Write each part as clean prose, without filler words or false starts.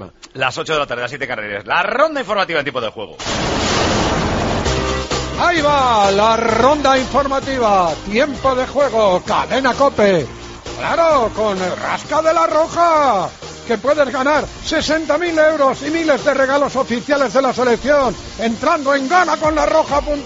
Las 8 de la tarde, las 7 carreras. La ronda informativa en tiempo de juego. Ahí va la ronda informativa. Tiempo de juego. Cadena COPE. Claro, con el Rasca de la Roja, que puedes ganar 60.000 euros y miles de regalos oficiales de la selección entrando en ganaconlarroja.es.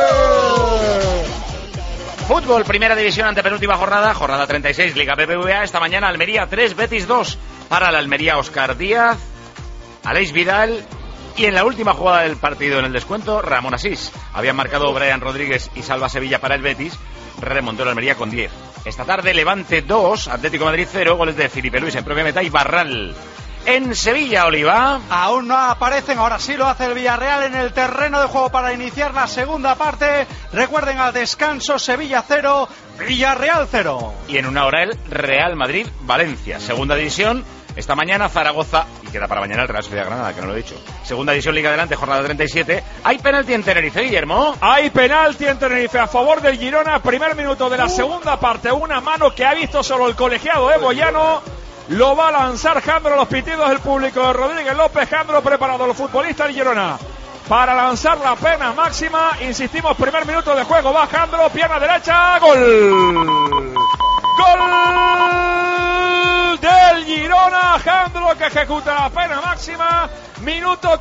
Fútbol, primera división, antepenúltima jornada 36, Liga BBVA. Esta mañana Almería 3, Betis 2. Para la Almería, Óscar Díaz, Aleix Vidal y en la última jugada del partido en el descuento, Ramón Asís. Habían marcado Brian Rodríguez y Salva Sevilla para el Betis. Remontó la Almería con 10. Esta tarde Levante 2, Atlético de Madrid 0, goles de Filipe Luis en propia meta y Barral. En Sevilla, Oliva. Aún no aparecen, ahora sí lo hace el Villarreal en el terreno de juego para iniciar la segunda parte. Recuerden, al descanso, Sevilla 0, Villarreal 0. Y en una hora el Real Madrid-Valencia. Segunda división, esta mañana Zaragoza, y queda para mañana el Real Sociedad Granada, que no lo he dicho. Segunda división, Liga Adelante, jornada 37. Hay penalti en Tenerife, Guillermo. Hay penalti en Tenerife a favor del Girona. Primer minuto de la segunda parte. Una mano que ha visto solo el colegiado de Boyano. Lo va a lanzar Jandro, los pitidos del público de Rodríguez López. Jandro preparado, los futbolistas del Girona para lanzar la pena máxima. Insistimos, primer minuto de juego. Va Jandro, pierna derecha, gol. Gol del Girona. Jandro que ejecuta la pena máxima. Minuto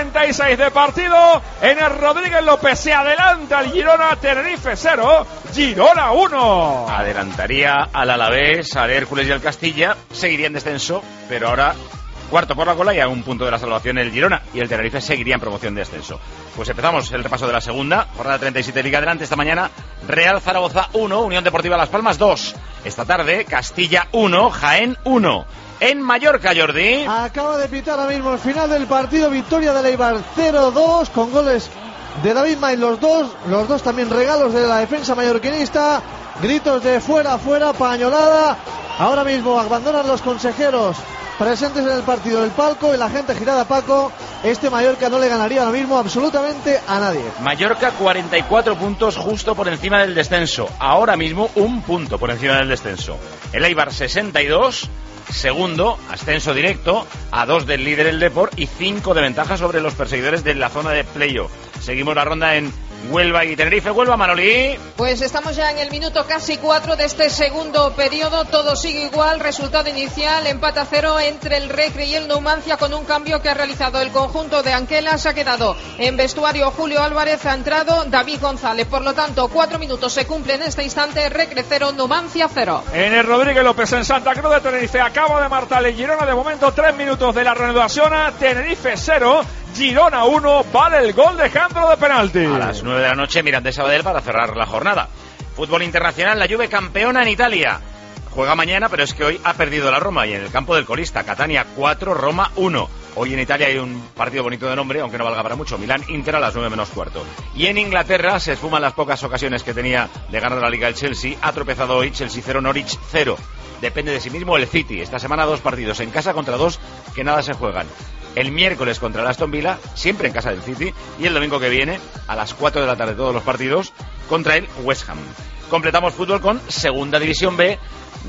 46 de partido. En el Rodríguez López se adelanta el Girona. Tenerife 0, Girona 1. Adelantaría al Alavés, al Hércules y al Castilla. Seguiría en descenso, pero ahora cuarto por la cola y a un punto de la salvación el Girona. Y el Tenerife seguiría en promoción de descenso. Pues empezamos el repaso de la segunda. Jornada 37, Liga Adelante. Esta mañana Real Zaragoza 1, Unión Deportiva Las Palmas 2. Esta tarde Castilla 1, Jaén 1. En Mallorca, Jordi. Acaba de pitar ahora mismo el final del partido. Victoria del Eibar 0-2 con goles de David May, los dos también regalos de la defensa mallorquinista. Gritos de fuera, fuera, pañolada. Ahora mismo abandonan los consejeros presentes en el partido del palco y la gente girada a Paco. Este Mallorca no le ganaría ahora mismo absolutamente a nadie. Mallorca 44 puntos justo por encima del descenso. Ahora mismo un punto por encima del descenso. El Eibar 62, segundo, ascenso directo, a 2 del líder el Depor y 5 de ventaja sobre los perseguidores de la zona de playoff. Seguimos la ronda en Huelva y Tenerife. Huelva, Manolí. Pues estamos ya en el minuto casi 4 de este segundo periodo. Todo sigue igual. Resultado inicial, empate a 0 entre el Recre y el Numancia, con un cambio que ha realizado el conjunto de Anquela. Se ha quedado en vestuario Julio Álvarez, ha entrado David González. Por lo tanto, 4 minutos se cumplen en este instante. Recre 0, Numancia 0. En el Rodríguez López en Santa Cruz de Tenerife acaba de marcar el Girona. De momento 3 minutos de la reanudación. Tenerife 0, Girona 1. Vale el gol de Jandro de penalti. A las 9 de la noche, Mirandés Sabadell para cerrar la jornada. Fútbol internacional, la Juve campeona en Italia. Juega mañana, pero es que hoy ha perdido la Roma y en el campo del colista. Catania 4, Roma 1. Hoy en Italia hay un partido bonito de nombre, aunque no valga para mucho. Milán-Inter a las 9 menos cuarto. Y en Inglaterra se esfuman las pocas ocasiones que tenía de ganar la Liga el Chelsea. Ha tropezado hoy, Chelsea 0, Norwich 0. Depende de sí mismo el City. Esta semana 2 partidos en casa contra 2 que nada se juegan. El miércoles contra el Aston Villa, siempre en casa del City, y el domingo que viene, a las 4 de la tarde todos los partidos, contra el West Ham. Completamos fútbol con Segunda División B.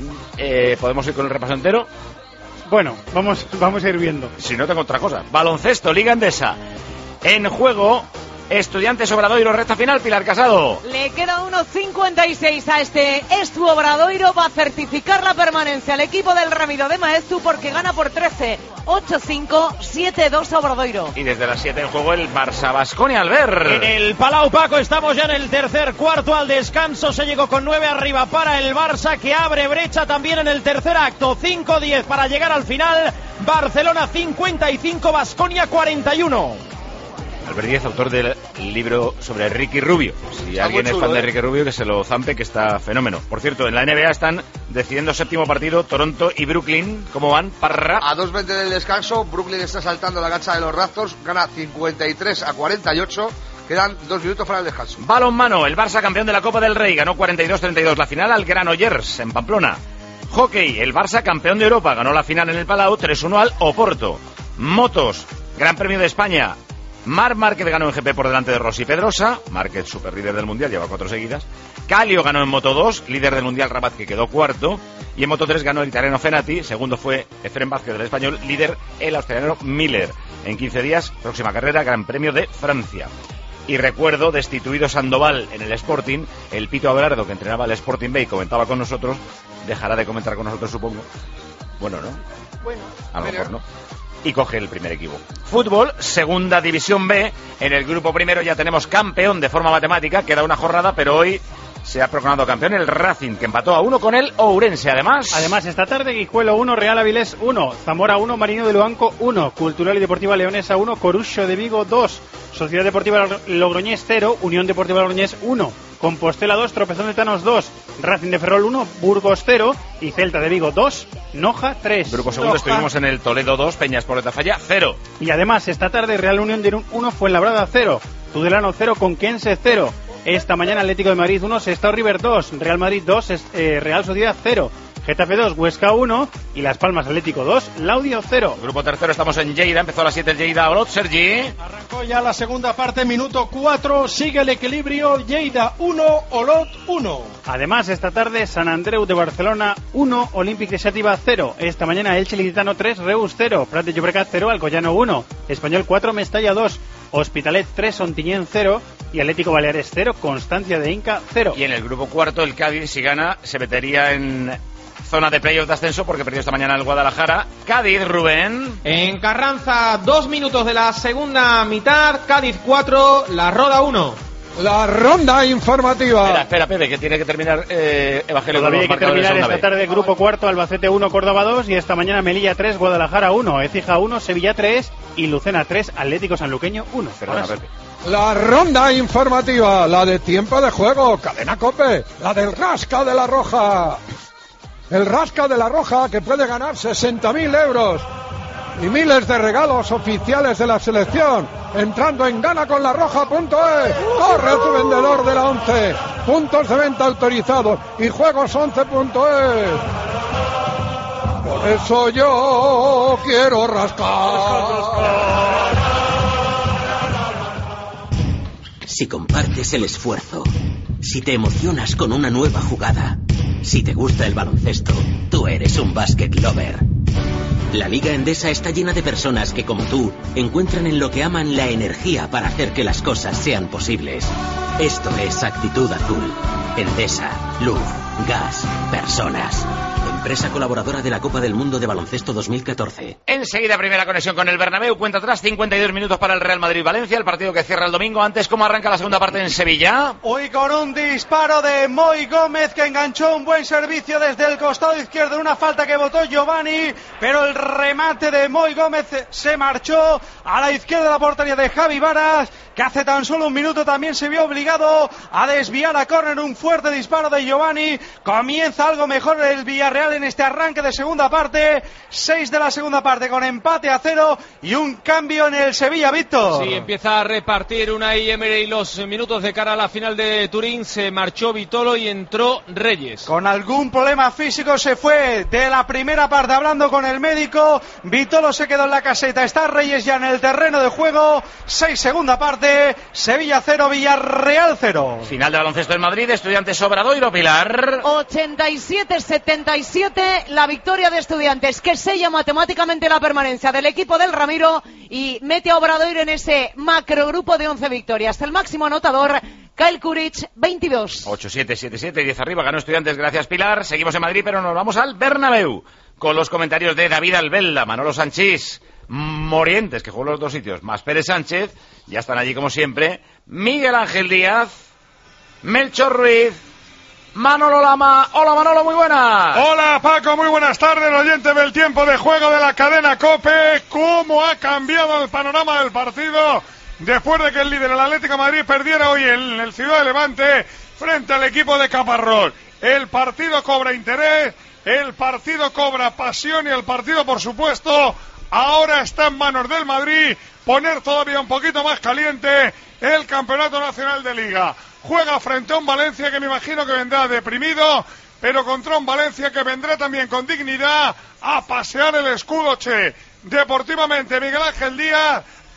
¿Podemos ir con el repaso entero? Bueno, vamos a ir viendo. Si no, tengo otra cosa. Baloncesto, Liga Endesa. En juego, Estudiantes Obradoiro, recta final, Pilar Casado. Le queda 1.56 a este Estu Obradoiro. Va a certificar la permanencia al equipo del Ramiro de Maestu porque gana por 13. 8-5, 7-2 Obradoiro. Y desde las 7 en juego el Barça Baskonia, Albert. En el Palau, Paco, estamos ya en el tercer cuarto. Al descanso se llegó con 9 arriba para el Barça, que abre brecha también en el tercer acto. 5-10 para llegar al final. Barcelona 55, Baskonia 41. Albert Díez, autor del libro sobre Ricky Rubio. Si alguien es fan de Ricky Rubio, que se lo zampe, que está fenómeno. Por cierto, en la NBA están decidiendo séptimo partido Toronto y Brooklyn. ¿Cómo van? Parra. A 2:20 del descanso, Brooklyn está saltando la cancha de los Raptors, gana 53-48. Quedan 2 minutos para el descanso. Balonmano, el Barça campeón de la Copa del Rey, ganó 42-32 la final al Granollers en Pamplona. Hockey, el Barça campeón de Europa, ganó la final en el Palau 3-1 al Oporto. Motos, Gran Premio de España, Marc Márquez ganó en GP por delante de Rossi Pedrosa. Márquez, super líder del Mundial, lleva 4 seguidas. Calio ganó en Moto 2, líder del Mundial Rabat, que quedó cuarto. Y en Moto 3 ganó el italiano Fenati. Segundo fue Efrén Vázquez del español, líder el australiano Miller. En 15 días, próxima carrera, Gran Premio de Francia. Y recuerdo, destituido Sandoval en el Sporting, el Pito Abelardo, que entrenaba el Sporting B y comentaba con nosotros, dejará de comentar con nosotros, supongo. Bueno, ¿no? Bueno, a lo mejor no. Y coge el primer equipo. Fútbol, segunda división B. En el grupo primero ya tenemos campeón de forma matemática. Queda una jornada, pero hoy se ha proclamado campeón el Racing, que empató a 1 con el Ourense. Además, esta tarde Guijuelo 1, Real Avilés 1, Zamora 1, Marino de Luanco 1, Cultural y Deportiva Leonesa 1, Corucho de Vigo 2, Sociedad Deportiva Logroñés 0, Unión Deportiva Logroñés 1, Compostela 2, Tropezón de Tanos 2, Racing de Ferrol 1, Burgos 0 y Celta de Vigo 2, Noja 3. Grupo segundo estuvimos en el Toledo 2, Peñas por Falla 0. Y además esta tarde Real Unión de Irún 1, Fuenlabrada 0, Tudelano 0, Conquense 0. Esta mañana Atlético de Madrid 1, Sestao River 2, Real Madrid 2, Real Sociedad 0, Getafe 2, Huesca 1 y Las Palmas Atlético 2, Laudio 0. Grupo tercero, estamos en Lleida, empezó a las 7 el Lleida Olot, Sergi. Arrancó ya la segunda parte, minuto 4, sigue el equilibrio, Lleida 1, Olot 1. Además esta tarde San Andreu de Barcelona 1, Olímpic de Xàtiva 0. Esta mañana Elche Licitano 3, Reus 0, Prat de Llobregat 0, Alcoyano 1, Español 4, Mestalla 2, Hospitalet 3, Ontinyent 0 y Atlético Baleares 0, Constancia de Inca 0. Y en el grupo cuarto el Cádiz, si gana, se metería en zona de playoff de ascenso porque perdió esta mañana el Guadalajara. Cádiz, Rubén. En Carranza, 2 minutos de la segunda mitad, Cádiz 4, La Roda 1. La ronda informativa. Espera, Pepe, que tiene que terminar Evangelio. Todavía hay que terminar esta tarde grupo cuarto, Albacete 1, Córdoba 2 y esta mañana Melilla 3, Guadalajara 1, Écija 1, Sevilla 3 y Lucena 3, Atlético Sanluqueño 1. Perdona, Pepe. La ronda informativa, la de tiempo de juego, Cadena COPE, la del Rasca de la Roja. El Rasca de la Roja, que puede ganar 60.000 euros y miles de regalos oficiales de la selección, entrando en ganaconlarroja.es. Corre a tu vendedor de la 11, puntos de venta autorizados y juegos11.es. Por eso yo quiero rascar. Si compartes el esfuerzo, si te emocionas con una nueva jugada, si te gusta el baloncesto, tú eres un basket lover. La Liga Endesa está llena de personas que, como tú, encuentran en lo que aman la energía para hacer que las cosas sean posibles. Esto es Actitud Azul. Endesa, luz, gas, personas. Empresa colaboradora de la Copa del Mundo de Baloncesto 2014. Enseguida primera conexión con el Bernabéu, cuenta atrás, 52 minutos para el Real Madrid-Valencia, el partido que cierra el domingo. Antes, ¿cómo arranca la segunda parte en Sevilla? Hoy con un disparo de Moy Gómez, que enganchó un buen servicio desde el costado izquierdo en una falta que votó Giovanni, pero el remate de Moy Gómez se marchó a la izquierda de la portería de Javi Varas, que hace tan solo un minuto también se vio obligado a desviar a córner. Un fuerte disparo de Giovanni. Comienza algo mejor el Villarreal en este arranque de segunda parte, 6 de la segunda parte con empate a 0 y un cambio en el Sevilla, Víctor. Sí, empieza a repartir Unai Emery los minutos de cara a la final de Turín. Se marchó Vitolo y entró Reyes. Con algún problema físico se fue de la primera parte, hablando con el médico. Vitolo se quedó en la caseta, está Reyes ya en el terreno de juego. 6 segunda parte, Sevilla 0, Villarreal 0. Final de baloncesto en Madrid, Estudiantes Obradoiro, Pilar. 87-77, la victoria de Estudiantes, que sella matemáticamente la permanencia del equipo del Ramiro y mete a Obradoiro en ese macrogrupo de 11 victorias. El máximo anotador, Kyle Kuric, 22. 8-7-7-7, 10 arriba, ganó Estudiantes, gracias Pilar. Seguimos en Madrid, pero nos vamos al Bernabéu, con los comentarios de David Albelda, Manolo Sanchís, Morientes, que jugó en los dos sitios, más Pérez Sánchez, ya están allí como siempre, Miguel Ángel Díaz, Melchor Ruiz, Manolo Lama. Hola Manolo, muy buenas. Hola Paco, muy buenas tardes, oyentes del tiempo de juego de la cadena COPE. ¿Cómo ha cambiado el panorama del partido después de que el líder, el Atlético de Madrid, perdiera hoy en el Ciudad de Levante frente al equipo de Caparrós? El partido cobra interés, el partido cobra pasión y el partido, por supuesto, ahora está en manos del Madrid poner todavía un poquito más caliente el Campeonato Nacional de Liga. Juega frente a un Valencia que me imagino que vendrá deprimido, pero contra un Valencia que vendrá también con dignidad a pasear el escudo, che. Deportivamente, Miguel Ángel Díaz,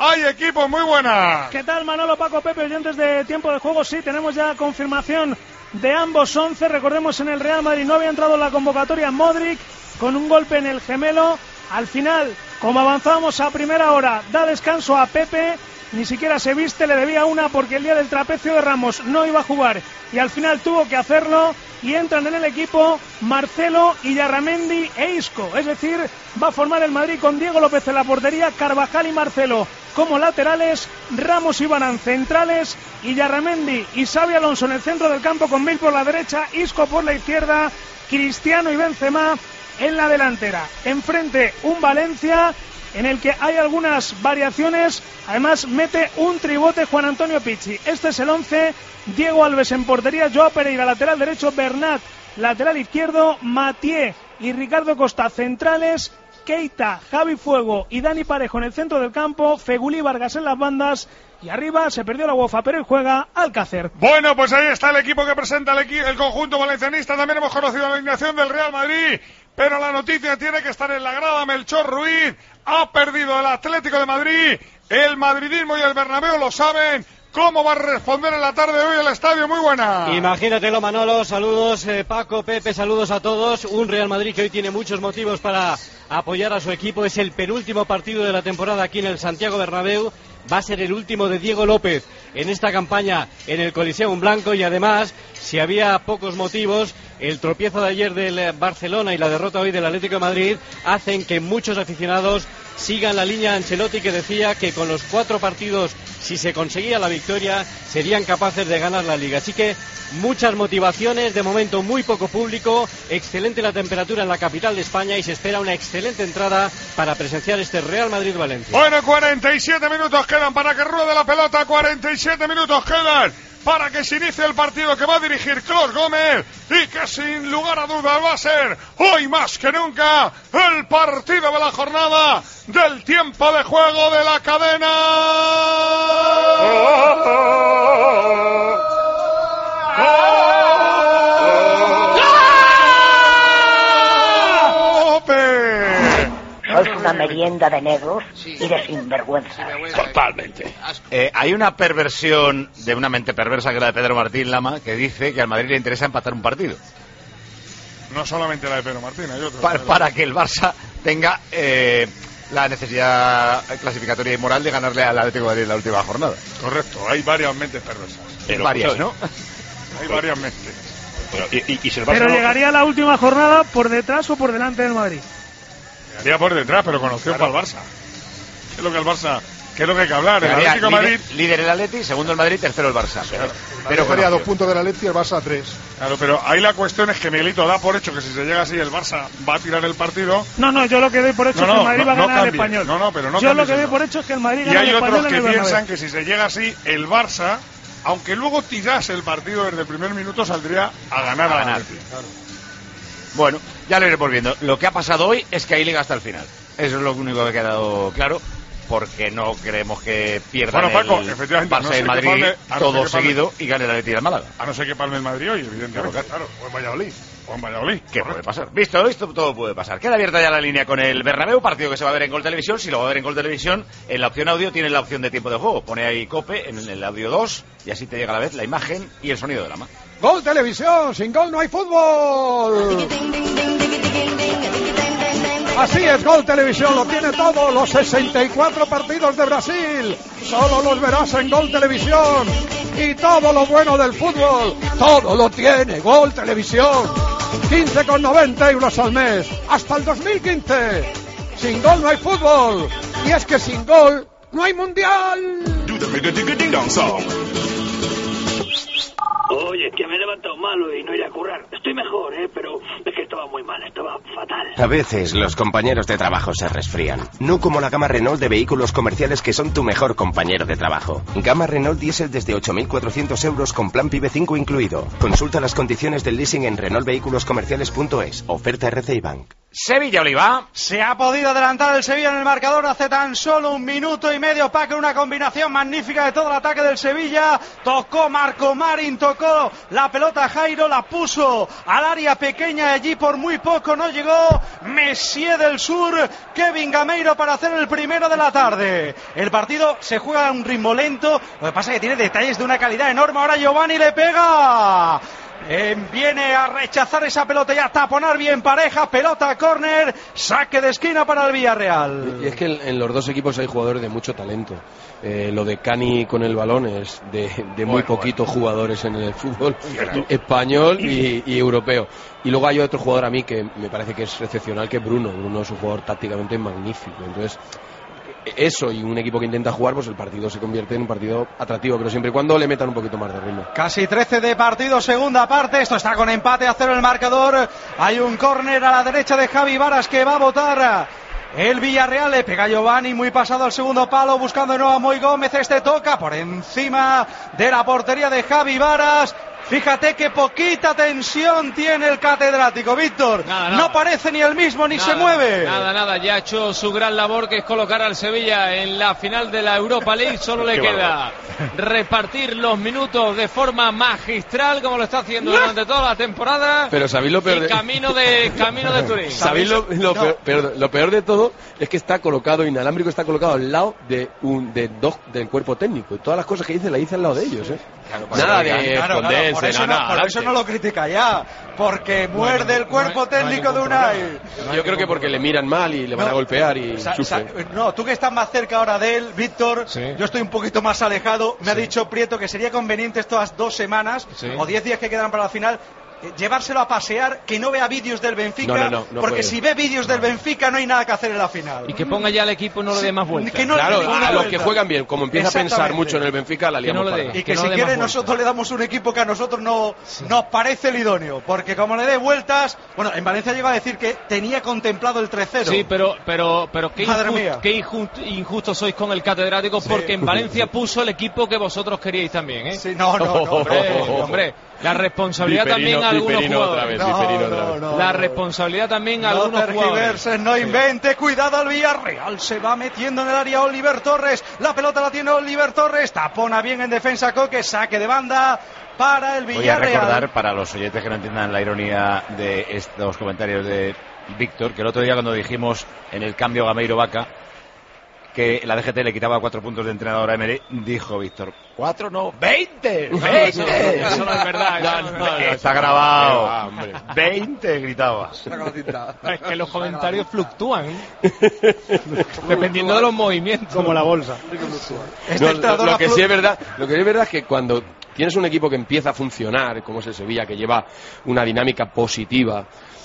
hay equipos, muy buenas. ¿Qué tal, Manolo, Paco, Pepe, oyentes de Tiempo de Juego? Sí, tenemos ya confirmación de ambos 11. Recordemos, en el Real Madrid no había entrado en la convocatoria Modric, con un golpe en el gemelo. Al final, como avanzábamos a primera hora, da descanso a Pepe, ni siquiera se viste, le debía una porque el día del trapecio de Ramos no iba a jugar y al final tuvo que hacerlo, y entran en el equipo Marcelo, Illarramendi e Isco. Es decir, va a formar el Madrid con Diego López en la portería, Carvajal y Marcelo como laterales, Ramos y Varane centrales, Illarramendi y Xabi Alonso en el centro del campo con Bale por la derecha, Isco por la izquierda, Cristiano y Benzema en la delantera. Enfrente un Valencia en el que hay algunas variaciones. Además mete un tribote Juan Antonio Pizzi. Este es el 11. Diego Alves en portería, Joao Pereira lateral derecho, Bernat lateral izquierdo, Mathieu y Ricardo Costa centrales, Keita, Javi Fuego y Dani Parejo en el centro del campo, Fegulí, Vargas en las bandas, y arriba se perdió la UEFA, pero hoy juega Alcácer. Bueno, pues ahí está el equipo que presenta el conjunto valencianista. También hemos conocido la alineación del Real Madrid, pero la noticia tiene que estar en la grada. Melchor Ruiz ha perdido el Atlético de Madrid. El madridismo y el Bernabéu lo saben. ¿Cómo va a responder en la tarde de hoy el estadio? Muy buena. Imagínatelo, Manolo. Saludos, Paco, Pepe, saludos a todos. Un Real Madrid que hoy tiene muchos motivos para apoyar a su equipo. Es el penúltimo partido de la temporada aquí en el Santiago Bernabéu. Va a ser el último de Diego López en esta campaña en el Coliseum Blanco, y además, si había pocos motivos, el tropiezo de ayer del Barcelona y la derrota hoy del Atlético de Madrid hacen que muchos aficionados sigan la línea Ancelotti, que decía que con los 4 partidos, si se conseguía la victoria, serían capaces de ganar la Liga. Así que muchas motivaciones, de momento muy poco público, excelente la temperatura en la capital de España y se espera una excelente entrada para presenciar este Real Madrid-Valencia. Bueno, 47 minutos quedan para que ruede la pelota, 47 minutos quedan para que se inicie el partido que va a dirigir Clos Gómez y que sin lugar a dudas va a ser hoy más que nunca el partido de la jornada del tiempo de juego de la cadena. Es una merienda de negros y de sinvergüenza. Totalmente. Hay una perversión de una mente perversa, que es la de Pedro Martín Lama, que dice que al Madrid le interesa empatar un partido. No solamente la de Pedro Martín, hay otro. Para que el Barça tenga la necesidad clasificatoria y moral de ganarle al Atlético de Madrid en la última jornada. Correcto, hay varias mentes perversas. Varias, ¿no? Hay varias mentes. Pero llegaría a la última jornada por detrás o por delante del Madrid. Llegaría por detrás, pero con opción para el Barça. ¿Qué es lo que el Barça? ¿Qué es lo que hay que hablar? El Atlético de Madrid, líder el Atleti, segundo el Madrid, tercero el Barça. Pero estaría a 2 puntos del Atleti y el Barça a 3. Claro, pero ahí la cuestión es que Miguelito da por hecho que si se llega así el Barça va a tirar el partido. No, yo lo que doy por hecho es que el Madrid va a ganar al Español. Yo lo que doy por hecho es que el Madrid gana al Español. Y hay otros que piensan que si se llega así el Barça, aunque luego tirase el partido desde el primer minuto, saldría a ganar al Atleti. Claro. Bueno, ya lo iremos viendo. Lo que ha pasado hoy es que hay liga hasta el final. Eso es lo único que ha quedado claro, porque no creemos que pierdan Paco, el Barça y el Madrid todo seguido y gane el Atleti del Málaga. A no ser que palme el Madrid hoy, evidentemente. Claro, o en Valladolid. ¿Qué puede pasar? Visto esto, todo puede pasar. Queda abierta ya la línea con el Bernabéu, partido que se va a ver en Gol Televisión. Si lo va a ver en Gol Televisión, en la opción audio tiene la opción de tiempo de juego. Pone ahí Cope en el audio 2 y así te llega a la vez la imagen y el sonido de la mano. Gol Televisión, sin gol no hay fútbol. Así es, Gol Televisión lo tiene todo, los 64 partidos de Brasil, solo los verás en Gol Televisión. Y todo lo bueno del fútbol, todo lo tiene Gol Televisión. 15,90 € al mes, hasta el 2015. Sin gol no hay fútbol, y es que sin gol no hay mundial. Oye, que me he levantado malo y no iré a currar. Estoy mejor, pero es que estaba muy mal, estaba fatal. A veces los compañeros de trabajo se resfrían. No como la gama Renault de vehículos comerciales, que son tu mejor compañero de trabajo. Gama Renault Diesel desde 8.400 € con plan PIB 5 incluido. Consulta las condiciones del leasing en renaultvehiculoscomerciales.es. Oferta RCI Bank. Sevilla-Oliva. Se ha podido adelantar el Sevilla en el marcador hace tan solo 1 minuto y medio. Paco, una combinación magnífica de todo el ataque del Sevilla. Tocó Marco Marín, tocó la pelota Jairo, la puso al área pequeña y allí por muy poco no llegó Messier del Sur, Kevin Gameiro para hacer el primero de la tarde. El partido se juega a un ritmo lento, lo que pasa es que tiene detalles de una calidad enorme. Ahora Giovanni le pega. Viene a rechazar esa pelota y a taponar bien Pareja, pelota a córner, saque de esquina para el Villarreal. Y es que en los dos equipos hay jugadores de mucho talento. Lo de Cani con el balón es de muy poquitos jugadores en el fútbol español y europeo. Y luego hay otro jugador a mí que me parece que es excepcional, que es Bruno. Bruno es un jugador tácticamente magnífico. Entonces, eso y un equipo que intenta jugar, pues el partido se convierte en un partido atractivo, pero siempre y cuando le metan un poquito más de ritmo. Casi 13 de partido, segunda parte. Esto está con empate a 0 el marcador. Hay un córner a la derecha de Javi Varas que va a votar el Villarreal. Le pega Giovanni, muy pasado al segundo palo, buscando de nuevo a Moy Gómez. Este toca por encima de la portería de Javi Varas. Fíjate qué poquita tensión tiene el catedrático, Víctor. Nada. No parece ni el mismo, ni se mueve. Nada. Ya ha hecho su gran labor, que es colocar al Sevilla en la final de la Europa League. Solo le queda repartir los minutos de forma magistral, como lo está haciendo durante toda la temporada. Pero sabéis lo peor camino de Turín. ¿Sabéis lo peor de todo? Es que está colocado, inalámbrico está colocado al lado del cuerpo técnico. Y todas las cosas que dice, las dice al lado de ellos, Claro, nada de esconderse. Por eso no lo critica ya, porque muerde el cuerpo técnico de Unai. Yo creo que porque le miran mal y le van a golpear y sufre. No, tú que estás más cerca ahora de él, Víctor, yo estoy un poquito más alejado. Me ha dicho Prieto que sería conveniente estas 2 semanas o 10 días que quedan para la final, llevárselo a pasear, que no vea vídeos del Benfica, no porque puede. Si ve vídeos del Benfica no hay nada que hacer en la final. Y que ponga ya al equipo y no le dé más vueltas. A los que juegan bien, como empieza a pensar mucho en el Benfica, la liamos. Y que si quiere nosotros le damos un equipo que a nosotros no nos parece el idóneo, porque como le dé vueltas, bueno, en Valencia llegó a decir que tenía contemplado el 3-0. Sí, pero qué injustos sois con el catedrático, porque en Valencia puso el equipo que vosotros queríais también, Sí, no, hombre. La responsabilidad también a algunos jugadores. La responsabilidad también a algunos jugadores. No invente, cuidado al Villarreal. Se va metiendo en el área Oliver Torres. La pelota la tiene Oliver Torres. Tapona bien en defensa Coque. Saque de banda para el Villarreal. Voy a recordar para los oyentes que no entiendan la ironía de estos comentarios de Víctor, que el otro día cuando dijimos en el cambio Gameiro-Vaca que la DGT le quitaba 4 puntos de entrenador a Emery, dijo Víctor, 4 no, 20. Eso no es verdad. Está grabado. 20 gritaba. Es que los comentarios fluctúan, dependiendo de los movimientos. Como la bolsa. Lo que sí es verdad es que cuando tienes un equipo que empieza a funcionar, como es el Sevilla, que lleva una dinámica positiva,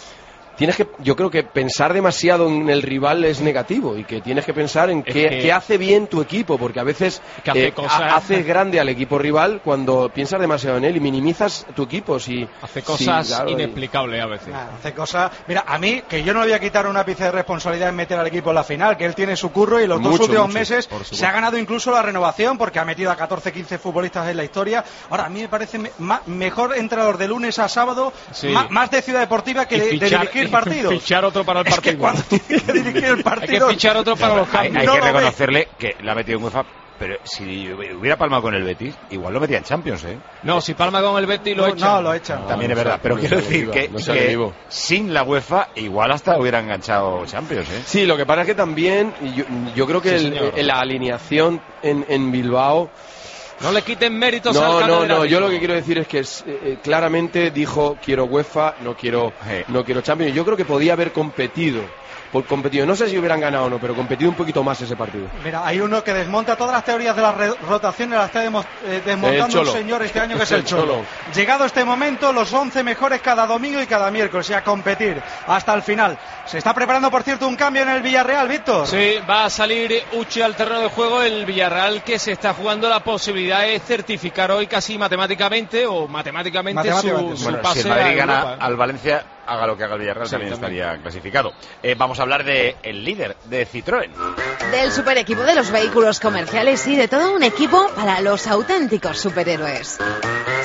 yo creo que pensar demasiado en el rival es negativo, y que tienes que pensar en qué hace bien tu equipo, porque a veces haces grande al equipo rival cuando piensas demasiado en él y minimizas tu equipo. Hace cosas inexplicables a veces. Hace cosas. Mira, a mí, que yo no le voy a quitar un ápice de responsabilidad en meter al equipo en la final, que él tiene su curro y los dos últimos meses se ha ganado incluso la renovación, porque ha metido a 14-15 futbolistas en la historia. Ahora, a mí me parece mejor entrenador de lunes a sábado, más de Ciudad Deportiva que de dirigir partidos. Fichar otro para el partido. Es que cuando tiene que dirigir el partido, hay que fichar otro para los cambios. Hay que reconocerle que la ha metido en UEFA, pero si hubiera palmado con el Betis, igual lo metía en Champions, No, si palma con el Betis lo echan. No, lo echan. También es verdad, pero quiero decir que sin la UEFA igual hasta hubiera enganchado Champions, Sí, lo que pasa es que también yo creo que la alineación en Bilbao, no le quiten méritos al catedrático. No, yo lo que quiero decir es que claramente dijo, quiero UEFA, no quiero Champions. Yo creo que podía haber competido, no sé si hubieran ganado o no, pero competido un poquito más ese partido. Mira, hay uno que desmonta todas las teorías de las rotaciones, las está desmontando un señor este año que es el Cholo. Llegado este momento, los 11 mejores cada domingo y cada miércoles, y a competir hasta el final. Se está preparando, por cierto, un cambio en el Villarreal, Víctor. Sí, va a salir Uche al terreno de juego. El Villarreal, que se está jugando la posibilidad de certificar hoy casi matemáticamente su pase. Si el Madrid gana al Valencia, haga lo que haga el Villarreal, también estaría clasificado. Vamos a hablar del líder, de Citroën. Del super equipo de los vehículos comerciales y de todo un equipo para los auténticos superhéroes.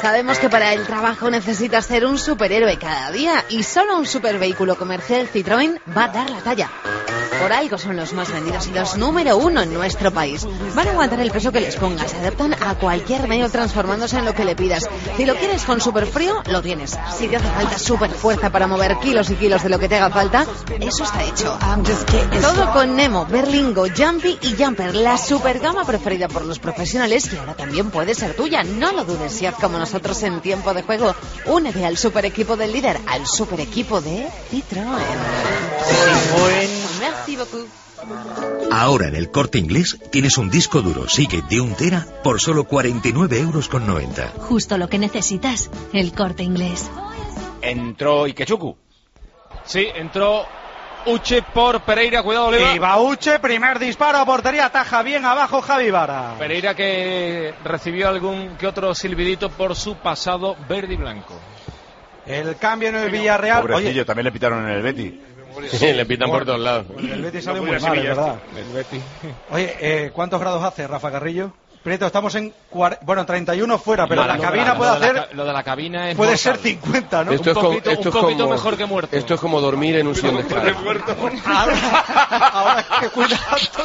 Sabemos que para el trabajo necesitas ser un superhéroe cada día y solo un supervehículo comercial Citroën va a dar la talla. Por algo son los más vendidos y los número 1 en nuestro país. Van a aguantar el peso que les pongas, se adaptan a cualquier medio transformándose en lo que le pidas. Si lo quieres con super frío, lo tienes. Si te hace falta super fuerza para mover kilos y kilos de lo que te haga falta, eso está hecho. Todo con Nemo, Berlingo, Jumpy y Jumper, la super gama preferida por los profesionales y ahora también puede ser tuya. No lo dudes y haz como nosotros en Tiempo de Juego. Únete al super equipo del líder, al super equipo de Citroën. Merci beaucoup. Ahora en el Corte Inglés tienes un disco duro Seagate de 1 tera por solo 49,90 €. Justo lo que necesitas, el Corte Inglés. Entró Ikechuku. Sí, entró Uche por Pereira, cuidado Oliva. Y va Uche, primer disparo a portería, ataja bien abajo Javi Vara. Pereira que recibió algún que otro silbidito por su pasado verde y blanco. El cambio en el Villarreal. Pobrecillo, también le pitaron en el Betis. Sí, le pitan por todos lados. El Betis sale muy mal, ¿verdad? El Betis. Oye, ¿cuántos grados hace, Rafa Carrillo? Prieto, estamos en 31 fuera, pero la cabina puede hacer... Lo de la cabina es puede mortal. ser 50, ¿no? Esto un poquito mejor que muerto. Esto es como dormir en un sillón de escala. Ahora que cuidado.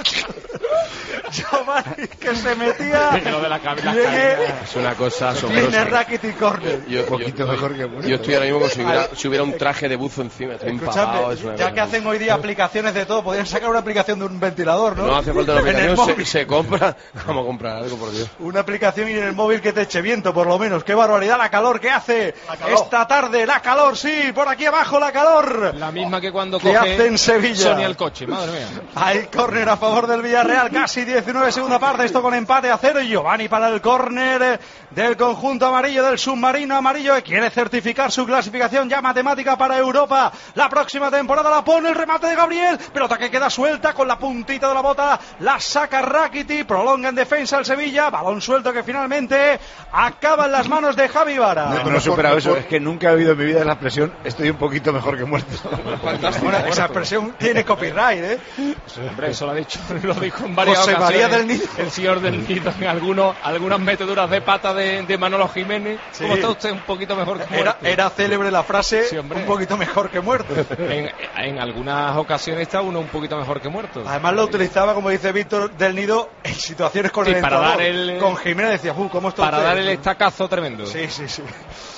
Giovanni, que se metía. Lo de la cabina. Es una cosa asombrosa. Tiene racket y corner. Yo estoy ahora mismo como si hubiera un traje de buzo encima. Estoy empapado. Ya que hacen hoy día aplicaciones de todo, podrían sacar una aplicación de un ventilador, ¿no? No hace falta una aplicación, se compra. Vamos a comprar algo, por Dios. Una aplicación y en el móvil que te eche viento, por lo menos. ¡Qué barbaridad la calor que hace esta tarde! ¡La calor, sí! ¡Por aquí abajo la calor! La misma que cuando ¿Qué coge hace en Sevilla? Sonia el coche, madre mía. Hay córner a favor del Villarreal, casi 19 segunda parte, esto con empate a 0. Y Giovanni para el córner del conjunto amarillo, del submarino amarillo, que quiere certificar su clasificación ya matemática para Europa. La próxima temporada la pone el remate de Gabriel, pelota que queda suelta con la puntita de la bota, la saca Rakitic, prolonga en defensa el Sevilla, balón suelto que finalmente acaba en las manos de Javi Vara. No he superado eso, es que nunca he oído en mi vida la expresión estoy un poquito mejor que muerto. Bueno, esa expresión tiene copyright, ¿eh? Hombre, eso lo ha dicho, lo dijo en varias José ocasiones. María del Nido. El señor del Nido en algunas meteduras de pata de Manolo Jiménez. Sí. ¿Cómo está usted un poquito mejor que muerto? Era célebre la frase, Sí, hombre. un poquito mejor que muerto. En algunas ocasiones está uno un poquito mejor que muerto. Además lo utilizaba, como dice Víctor del Nido, en situaciones con Sí, el para entrenador. dar el... Con Jiménez decía, ¿cómo está Para usted? dar el estacazo tremendo. Sí, sí, sí.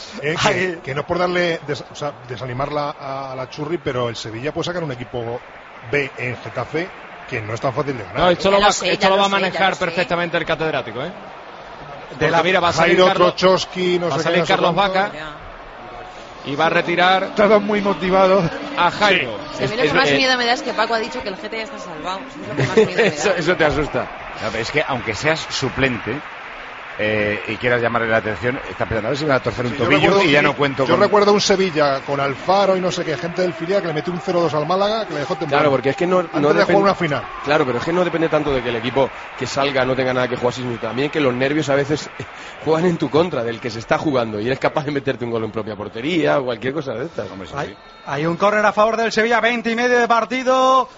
Que no es por darle desanimarla a la Churri, pero el Sevilla puede sacar un equipo B en Getafe que no es tan fácil de ganar. No, esto lo va a sé, manejar ya lo perfectamente el catedrático, ¿eh? De Porque mira, va a salir Jairo, Carlos, Trochowski, no va a sé salir qué, no sé Carlos cuánto. Vaca y va a retirar Todos muy motivados. a Jairo. Si a mí lo que más miedo me da es que Paco ha dicho que el GT ya está salvado. Eso es lo que más miedo me da. Eso te asusta. No, pero es que aunque seas suplente y quieras llamarle la atención, está pensando a ver si me va a torcer un Sí, yo tobillo recuerdo y ya no cuento Yo con... recuerdo un Sevilla con Alfaro y no sé qué, gente del filial que le metió un 0-2 al Málaga que le dejó temblando. Claro, porque es que no Antes de jugar una final. Claro, pero es que no depende tanto de que el equipo que salga no tenga nada que jugar, sino también que los nervios a veces juegan en tu contra, del que se está jugando, y eres capaz de meterte un gol en propia portería o cualquier cosa de estas. Hay un córner a favor del Sevilla, 20 y medio de partido.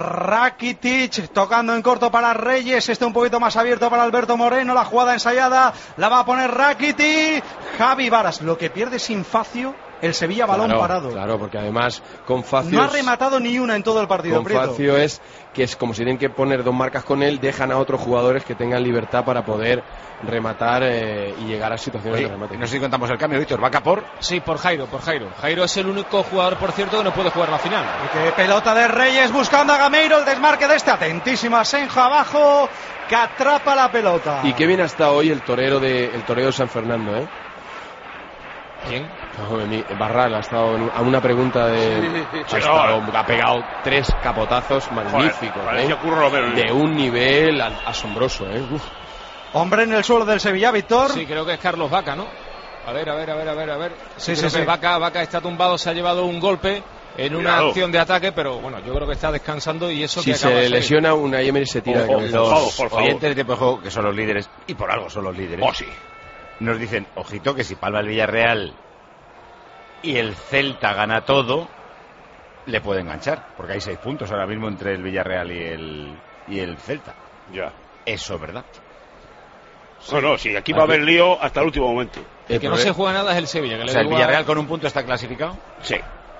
Rakitic tocando en corto para Reyes, un poquito más abierto para Alberto Moreno, la jugada ensayada la va a poner Rakitic. Javi Varas, lo que pierde sin Facio el Sevilla, balón parado. Claro, porque además con Facio no ha rematado ni una en todo el partido. Con Facio es como si tienen que poner dos marcas con él, dejan a otros jugadores que tengan libertad para poder rematar y llegar a situaciones de remate. No sé si contamos el cambio, Víctor. ¿Vaca por? Sí, por Jairo. Jairo es el único jugador, por cierto, que no puede jugar la final. Y que pelota de Reyes buscando a Gameiro, el desmarque de atentísima Senjo abajo, que atrapa la pelota. Y qué bien ha estado hoy el torero de San Fernando, ¿eh? ¿Quién? Barral ha estado a una pregunta de... ha pegado 3 capotazos magníficos, de un nivel asombroso, ¿eh? Uf. Hombre en el suelo del Sevilla, Víctor. Sí, creo que es Carlos Vaca, ¿no? A ver. Sí. Vaca está tumbado, se ha llevado un golpe en una acción de ataque, pero bueno, yo creo que está descansando y eso si que acaba se de salir. lesiona una Emery se tira de cabeza. Los oyentes de tiempo de juego, que son los líderes, y por algo son los líderes, sí. nos dicen, ojito, que si palma el Villarreal y el Celta gana todo, le puede enganchar, porque hay 6 puntos ahora mismo entre el Villarreal y el Celta. Ya. Eso es verdad. No, sí, aquí va a haber lío hasta el último momento. El que no se juega nada es el Sevilla. O sea, el Villarreal con un punto está clasificado. Sí.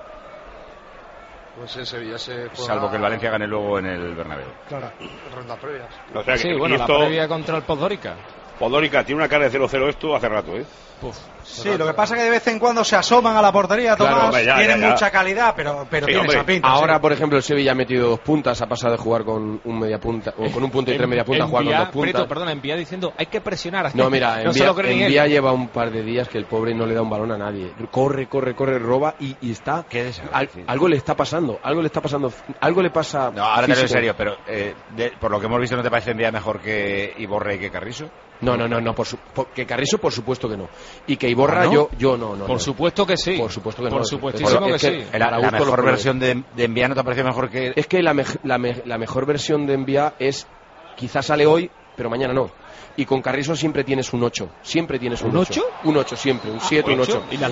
Pues el Sevilla se juega... Salvo que el Valencia gane luego en el Bernabéu. Claro, ronda previa. O sea, sí, bueno, la previa contra el Podgorica. Podgorica tiene una cara de 0-0 esto hace rato, ¿eh? Sí, lo que pasa es que de vez en cuando se asoman a la portería, Tomás. Claro, tienen mucha calidad, pero sí, tiene esa pinta. Ahora, por ejemplo, el Sevilla ha metido 2 puntas, ha pasado de jugar con un media punta, o con un punto y 3 media punta, a jugar con 2 puntas. Prieto, perdona, envía diciendo, hay que presionar. No, mira, no se lo cree ni él. Envía lleva un par de días que el pobre no le da un balón a nadie. Corre, roba y está... algo le está pasando, algo le pasa... No, ahora te lo en serio, pero por lo que hemos visto, ¿no te parece Envía mejor que Iborra y que Carrizo? No, que Carrizo por supuesto que no. Y que Iborra ¿no? yo no. Por supuesto que sí. Por supuesto que no. Por supuestísimo que sí. La mejor versión de Envía, ¿no te parece mejor que...? Es que la mejor versión de Envía es... Quizás sale hoy, pero mañana no. Y con Carrizo siempre tienes un 8. Siempre tienes un 8. Un 8 siempre, un 7, un 8. Y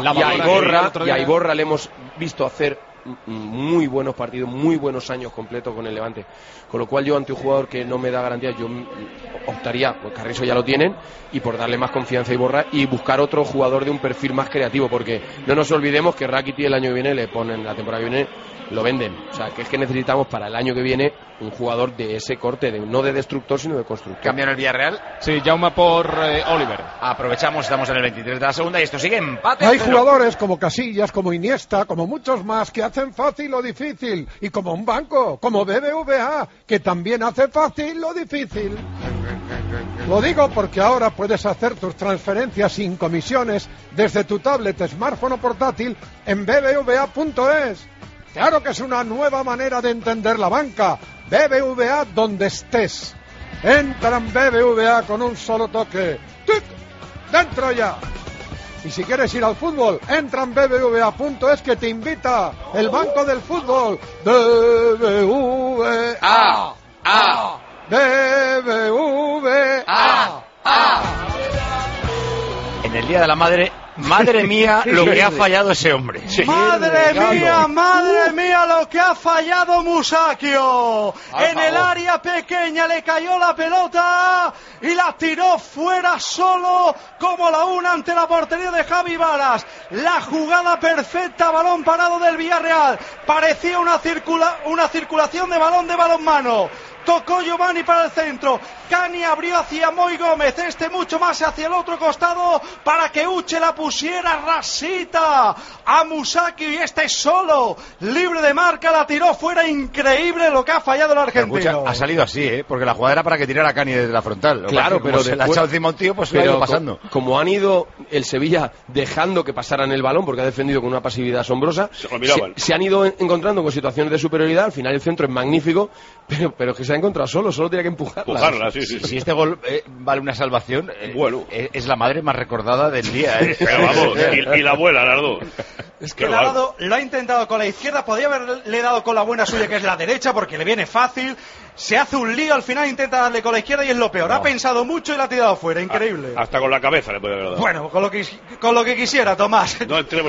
a Iborra le hemos visto hacer muy buenos partidos, muy buenos años completos con el Levante. Con lo cual yo ante un jugador que no me da garantía, yo optaría, pues Carrizo ya lo tienen, y por darle más confianza a Iborra y buscar otro jugador de un perfil más creativo, porque no nos olvidemos que Rakiti el año que viene le ponen, la temporada que viene lo venden. O sea, que es que necesitamos para el año que viene un jugador de ese corte, no de destructor, sino de constructor. ¿Cambian el Villarreal? Sí, Jaume por Oliver. Aprovechamos, estamos en el 23 de la segunda y esto sigue empate. Hay jugadores como Casillas, como Iniesta, como muchos más que hacen fácil lo difícil, y como un banco, como BBVA, que también hace fácil lo difícil. Lo digo porque ahora puedes hacer tus transferencias sin comisiones desde tu tablet, smartphone o portátil en bbva.es. Claro que es una nueva manera de entender la banca. BBVA donde estés. Entra en BBVA con un solo toque. ¡Tic! ¡Dentro ya! Y si quieres ir al fútbol, entra en bbva.es que te invita el Banco del Fútbol. BBVA. BBVA. En el Día de la Madre, madre mía, lo que ha fallado ese hombre. Sí. Madre mía, lo que ha fallado Musacchio. En el área pequeña le cayó la pelota y la tiró fuera solo como la una ante la portería de Javi Varas. La jugada perfecta, balón parado del Villarreal. Parecía una circulación de balonmano. Tocó Giovanni para el centro. Cani abrió hacia Moi Gómez. Mucho más hacia el otro costado para que Uche la pusiera rasita a Musacchio. Y solo. Libre de marca. La tiró fuera. Increíble lo que ha fallado el argentino. Escucha, ha salido así, porque la jugada era para que tirara Cani desde la frontal. Claro, pero se la ha echado encima un tío, pues se ha ido pasando. Como han ido el Sevilla dejando que pasaran el balón, porque ha defendido con una pasividad asombrosa, se han ido encontrando con situaciones de superioridad. Al final el centro es magnífico, pero que se ha encontrado solo tiene que empujarla. Si este gol vale una salvación, bueno, es la madre más recordada del día. Pero vamos, y la abuela, las dos. Es que lo ha intentado con la izquierda, podía haberle dado con la buena suya, que es la derecha, porque le viene fácil. Se hace un lío, al final intenta darle con la izquierda y es lo peor. No. Ha pensado mucho y la ha tirado fuera, increíble. Hasta con la cabeza le puede haber dado. Bueno, con lo que quisiera, Tomás. No entremos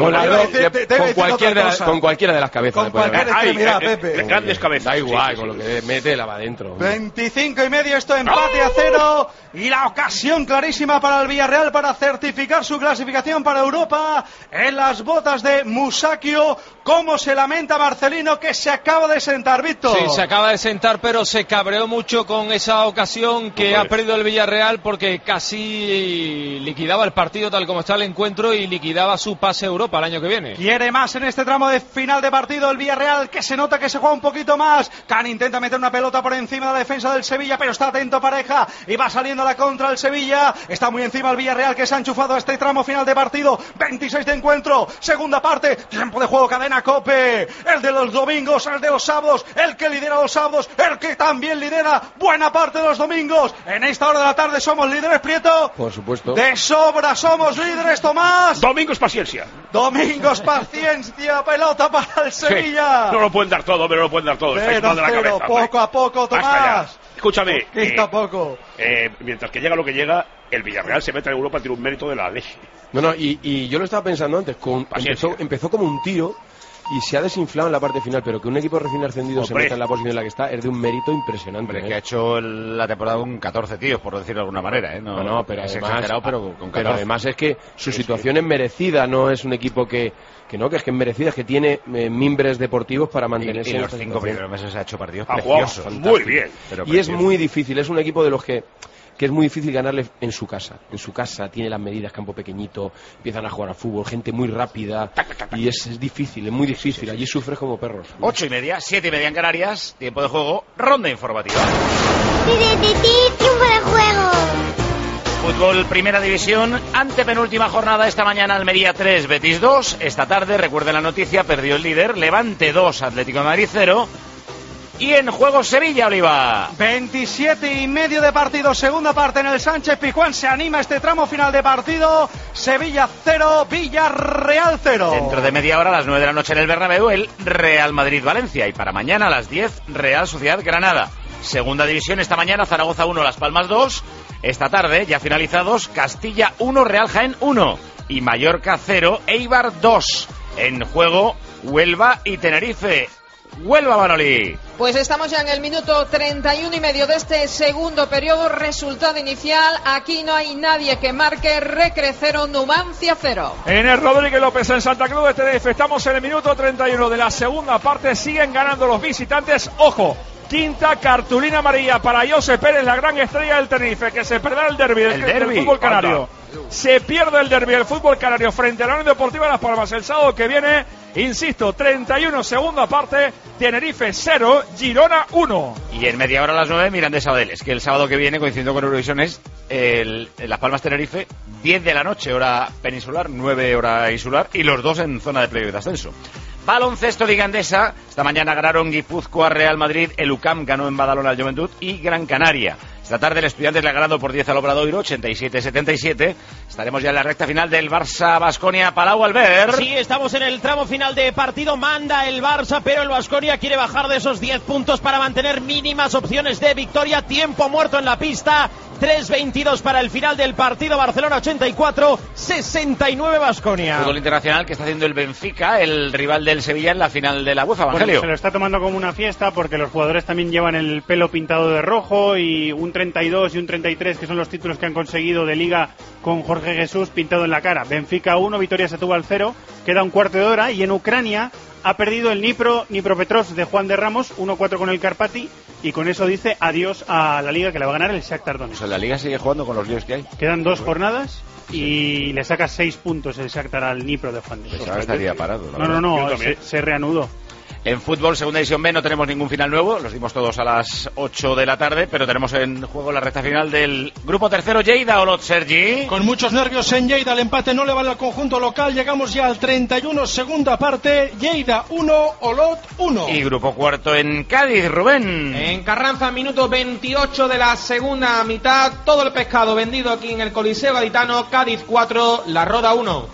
con cualquiera de las cabezas. Con cualquier extremidad, Pepe. Grandes cabezas. Da igual, con lo que mete la va adentro. 25 y medio, esto empate a 0. Y la ocasión clarísima para el Villarreal para certificar su clasificación para Europa en las botas de Musacchio. ¿Cómo se lamenta Marcelino, que se acaba de sentar, Víctor? Sí, se acaba de sentar, pero se cabreó mucho con esa ocasión que ha perdido el Villarreal, porque casi liquidaba el partido tal como está el encuentro y liquidaba su pase a Europa el año que viene. Quiere más en este tramo de final de partido el Villarreal, que se nota que se juega un poquito más. Can intenta meter una pelota por encima de la defensa del Sevilla, pero está atento Pareja y va saliendo a la contra el Sevilla. Está muy encima el Villarreal, que se ha enchufado a este tramo final de partido. 26 de encuentro, segunda parte, tiempo de juego, Cadena COPE, el de los domingos, el de los sábados, el que lidera los sábados, el que también lidera buena parte de los domingos. En esta hora de la tarde somos líderes, Prieto. Por supuesto. De sobra somos líderes, Tomás. Domingos paciencia. Domingos paciencia, pelota para el Sevilla. Sí. No lo pueden dar todo, pero no lo pueden dar todo. Estáis mal de la cabeza, poco a poco, Tomás. Escúchame. Poco. Mientras que llega lo que llega, el Villarreal se mete en Europa, tiene un mérito de la ley. No, y yo lo estaba pensando antes, empezó como un tiro. y se ha desinflado en la parte final, pero que un equipo recién ascendido se meta en la posición en la que está es de un mérito impresionante. Hombre, que ha hecho la temporada con 14 tíos, por decirlo de alguna manera, ¿eh? No, pero es además, exagerado, pero con 14. Pero además es que su situación es merecida, no es un equipo que es que es merecida, es que tiene mimbres deportivos para mantenerse. Y los 5 primeros meses ha hecho partidos ha preciosos. Muy bien. Y es muy difícil, es un equipo de los que es muy difícil ganarle en su casa. En su casa tiene las medidas, campo pequeñito, empiezan a jugar al fútbol, gente muy rápida, y es difícil, es muy difícil. Allí sufres como perros. 8:30, 7:30 en Canarias, tiempo de juego, ronda informativa. Tiempo de juego. Fútbol Primera División, antepenúltima jornada esta mañana, Almería 3, Betis 2. Esta tarde, recuerden la noticia, perdió el líder, Levante 2, Atlético de Madrid 0. Y en juego Sevilla, Oliva. 27:30 de partido, segunda parte en el Sánchez Pizjuán. Se anima este tramo final de partido. Sevilla 0, Villarreal 0. Dentro de media hora, a las 9 de la noche en el Bernabéu, el Real Madrid-Valencia. Y para mañana a las 10, Real Sociedad-Granada. Segunda división, esta mañana Zaragoza 1, Las Palmas 2. Esta tarde, ya finalizados, Castilla 1, Real Jaén 1. Y Mallorca 0, Eibar 2. En juego, Huelva y Tenerife. Huelva, Manoli. Pues estamos ya en el minuto 31:30 de este segundo periodo. Resultado inicial, aquí no hay nadie que marque. Recre 0, Numancia 0. En el Rodríguez López en Santa Cruz de Tenerife. Estamos en el minuto 31 de la segunda parte. Siguen ganando los visitantes. Ojo, quinta cartulina amarilla para José Pérez, la gran estrella del Tenerife, que se perderá el derbi del fútbol canario. Se pierde el derbi del fútbol canario frente a la Unión Deportiva Las Palmas el sábado que viene. Insisto, 31 segunda parte, Tenerife 0, Girona 1. Y en media hora a las 9, Mirandés Abeles, que el sábado que viene, coincidiendo con Eurovisión, es Las Palmas Tenerife, 10 de la noche, hora peninsular, 9 hora insular, y los dos en zona de playoff de ascenso. Baloncesto Liga Endesa, esta mañana ganaron Guipúzcoa, Real Madrid, el UCAM ganó en Badalona al Juventud y Gran Canaria. Esta tarde el Estudiantes le ha ganado por 10 al Obradoiro, 87-77. Estaremos ya en la recta final del Barça-Baskonia, Palau Albert. Sí, estamos en el tramo final de partido, manda el Barça, pero el Baskonia quiere bajar de esos 10 puntos para mantener mínimas opciones de victoria. Tiempo muerto en la pista, 3:22 para el final del partido, Barcelona 84, 69 Baskonia. Fútbol internacional que está haciendo el Benfica, el rival del Sevilla en la final de la UEFA, Evangelio. Bueno, se lo está tomando como una fiesta porque los jugadores también llevan el pelo pintado de rojo y un 32 y un 33, que son los títulos que han conseguido de Liga con Jorge Jesús pintado en la cara. Benfica 1, Vitoria Setúbal 0, queda un cuarto de hora, y en Ucrania ha perdido el Dnipropetrovsk de Juan de Ramos, 1-4 con el Karpati, y con eso dice adiós a la Liga, que la va a ganar el Shakhtar Donetsk. O sea, la Liga sigue jugando con los líos que hay. Quedan 2 jornadas y le saca 6 puntos el Shakhtar al Dnipro de Juan de Ramos. Ahora estaría parado. No, se reanudó. En fútbol, segunda división B, no tenemos ningún final nuevo, los dimos todos a las 8 de la tarde, pero tenemos en juego la recta final del grupo tercero, Lleida, Olot, Sergi. Con muchos nervios en Lleida, el empate no le vale al conjunto local, llegamos ya al 31, segunda parte, Lleida 1, Olot 1. Y grupo cuarto en Cádiz, Rubén. En Carranza, minuto 28 de la segunda mitad, todo el pescado vendido aquí en el Coliseo Gaditano, Cádiz 4, La Roda 1.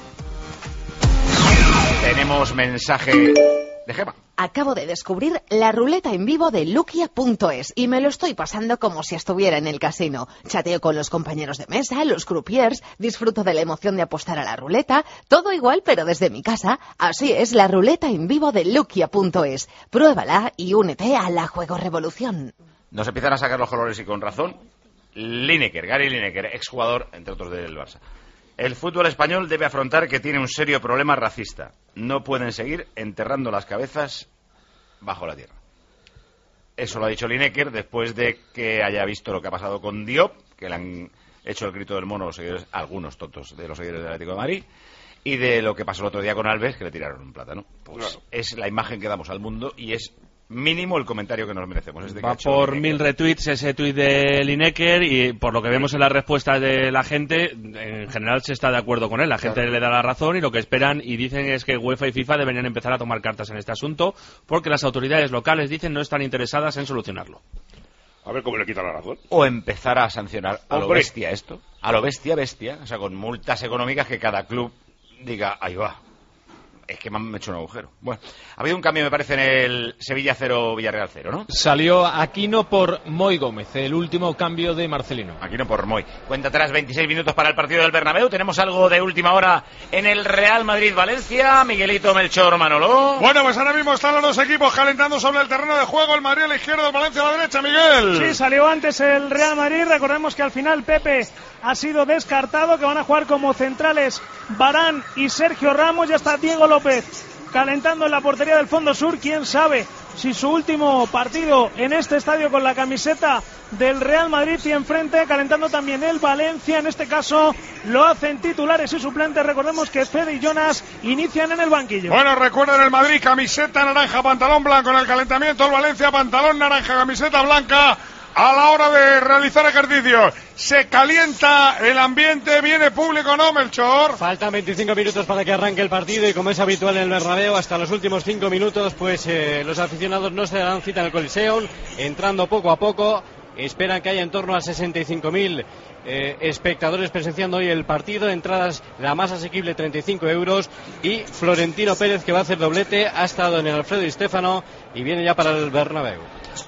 Tenemos mensaje de Gema. Acabo de descubrir la ruleta en vivo de Luquia.es y me lo estoy pasando como si estuviera en el casino. Chateo con los compañeros de mesa, los croupiers, disfruto de la emoción de apostar a la ruleta, todo igual pero desde mi casa. Así es la ruleta en vivo de Luquia.es. Pruébala y únete a la Juego Revolución. Nos empiezan a sacar los colores y con razón. Lineker, Gary Lineker, exjugador, entre otros, del Barça. El fútbol español debe afrontar que tiene un serio problema racista. No pueden seguir enterrando las cabezas bajo la tierra. Eso lo ha dicho Lineker después de que haya visto lo que ha pasado con Diop, que le han hecho el grito del mono a los seguidores, algunos tontos de los seguidores del Atlético de Madrid, y de lo que pasó el otro día con Alves, que le tiraron un plátano. Pues claro, es la imagen que damos al mundo y es mínimo el comentario que nos merecemos. Va por 1000 retweets ese tuit de Lineker y por lo que vemos en las respuestas de la gente, en general se está de acuerdo con él. La gente le da la razón y lo que esperan y dicen es que UEFA y FIFA deberían empezar a tomar cartas en este asunto porque las autoridades locales, dicen, no están interesadas en solucionarlo. A ver cómo le quita la razón. O empezar a sancionar a lo bestia esto. A lo bestia, o sea, con multas económicas que cada club diga, ahí va. Es que me han hecho un agujero. Bueno, ha habido un cambio, me parece, en el Sevilla 0, Villarreal 0, ¿no? Salió Aquino por Moi Gómez, el último cambio de Marcelino. Aquino por Moi. Cuenta atrás, 26 minutos para el partido del Bernabéu. Tenemos algo de última hora en el Real Madrid-Valencia. Miguelito, Melchor, Manolo. Bueno, pues ahora mismo están los dos equipos calentando sobre el terreno de juego. El Madrid a la izquierda, el Valencia a la derecha, Miguel. Sí, salió antes el Real Madrid. Recordemos que al final Pepe ha sido descartado, que van a jugar como centrales Varane y Sergio Ramos. Ya está Diego López calentando en la portería del Fondo Sur. Quién sabe si su último partido en este estadio con la camiseta del Real Madrid, y enfrente calentando también el Valencia. En este caso lo hacen titulares y suplentes. Recordemos que Fede y Jonas inician en el banquillo. Bueno, recuerden el Madrid, camiseta naranja, pantalón blanco en el calentamiento. El Valencia, pantalón naranja, camiseta blanca. A la hora de realizar ejercicios, se calienta el ambiente, viene público, ¿no, Melchor? Faltan 25 minutos para que arranque el partido y, como es habitual en el Bernabéu, hasta los últimos 5 minutos, pues los aficionados no se dan cita en el Coliseum, entrando poco a poco. Esperan que haya en torno a 65.000 espectadores presenciando hoy el partido. Entradas, la más asequible, 35 euros. Y Florentino Pérez, que va a hacer doblete, ha estado en el Alfredo Di Stéfano y viene ya para el Bernabéu.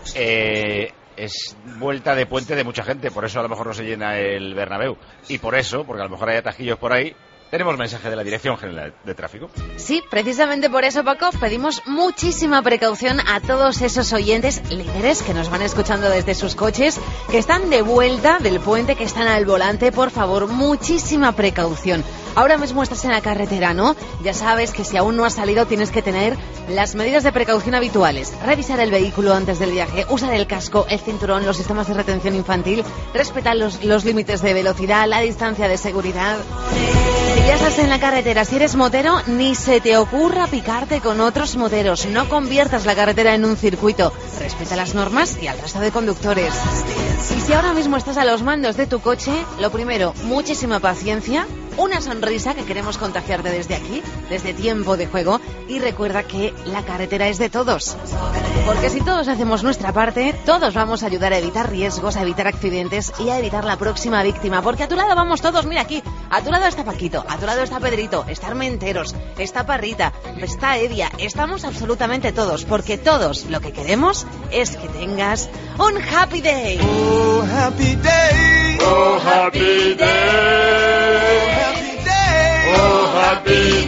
Es vuelta de puente de mucha gente, por eso a lo mejor no se llena el Bernabéu. Y por eso, porque a lo mejor hay atajillos por ahí, tenemos mensaje de la Dirección General de Tráfico. Sí, precisamente por eso, Paco, pedimos muchísima precaución a todos esos oyentes líderes que nos van escuchando desde sus coches, que están de vuelta del puente, que están al volante. Por favor, muchísima precaución. Ahora mismo estás en la carretera, ¿no? Ya sabes que si aún no has salido tienes que tener las medidas de precaución habituales. Revisar el vehículo antes del viaje, usar el casco, el cinturón, los sistemas de retención infantil, respetar los límites de velocidad, la distancia de seguridad. Si ya estás en la carretera, si eres motero, ni se te ocurra picarte con otros moteros. No conviertas la carretera en un circuito. Respeta las normas y al resto de conductores. Y si ahora mismo estás a los mandos de tu coche, lo primero, muchísima paciencia, una sonrisa, que queremos contagiarte desde aquí, desde Tiempo de Juego, y recuerda que la carretera es de todos. Porque si todos hacemos nuestra parte, todos vamos a ayudar a evitar riesgos, a evitar accidentes y a evitar la próxima víctima. Porque a tu lado vamos todos, mira aquí, a tu lado está Paquito, a tu lado está Pedrito, está Armenteros, está Parrita, está Edia, estamos absolutamente todos, porque todos lo que queremos es que tengas un happy day. Oh, happy day. Oh, happy day. Oh, happy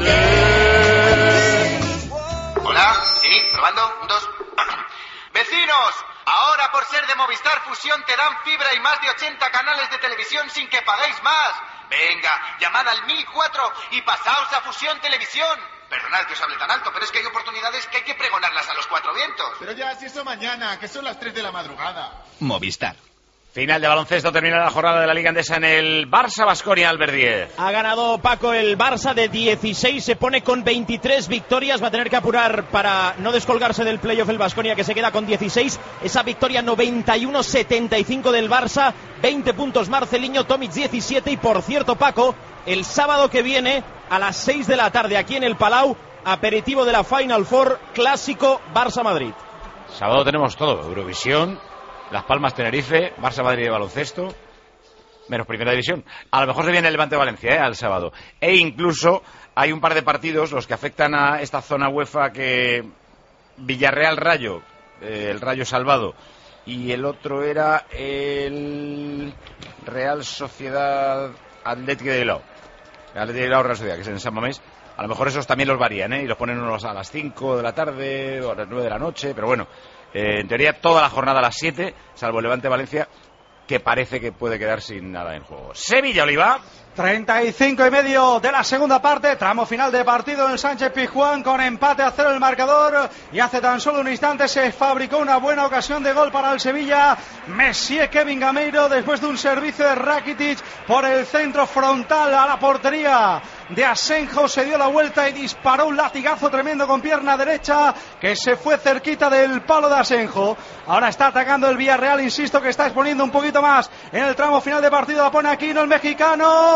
day. Hola, sí, probando, 1, 2. Vecinos, ahora por ser de Movistar Fusión te dan fibra y más de 80 canales de televisión sin que paguéis más. Venga, llamad al 1004 y pasaos a Fusión Televisión. Perdonad que os hable tan alto, pero es que hay oportunidades que hay que pregonarlas a los 4 vientos. Pero ya, si eso mañana, que son las 3 de la madrugada. Movistar. Final de baloncesto, termina la jornada de la Liga Endesa en el Barça-Baskonia, Albert Díez. Ha ganado Paco el Barça de 16, se pone con 23 victorias, va a tener que apurar para no descolgarse del playoff el Baskonia, que se queda con 16, esa victoria 91-75 del Barça, 20 puntos Marceliño, Tomic 17, y por cierto, Paco, el sábado que viene a las 6 de la tarde aquí en el Palau, aperitivo de la Final Four, clásico Barça-Madrid. Sábado tenemos todo, Eurovisión, Las Palmas, Tenerife, Barça-Madrid de baloncesto, menos Primera División. A lo mejor se viene el Levante-Valencia, al sábado. E incluso hay un par de partidos, los que afectan a esta zona UEFA, que Villarreal-Rayo, el Rayo salvado, y el otro era el Real Sociedad Atlético de Bilbao. El Atlético de Bilbao, Real Sociedad, que es en San Mamés. A lo mejor esos también los varían, y los ponen unos a las 5 de la tarde o a las 9 de la noche, pero bueno. En teoría toda la jornada a las 7, salvo el Levante-Valencia, que parece que puede quedar sin nada en juego. Sevilla-Oliva. 35:30 de la segunda parte, tramo final de partido en el Sánchez Pizjuán, con empate a 0 el marcador, y hace tan solo un instante se fabricó una buena ocasión de gol para el Sevilla. Messier Kevin Gameiro, después de un servicio de Rakitic por el centro frontal a la portería de Asenjo, se dio la vuelta y disparó un latigazo tremendo con pierna derecha que se fue cerquita del palo de Asenjo. Ahora está atacando el Villarreal, insisto que está exponiendo un poquito más en el tramo final de partido, la pone Aquino, el mexicano.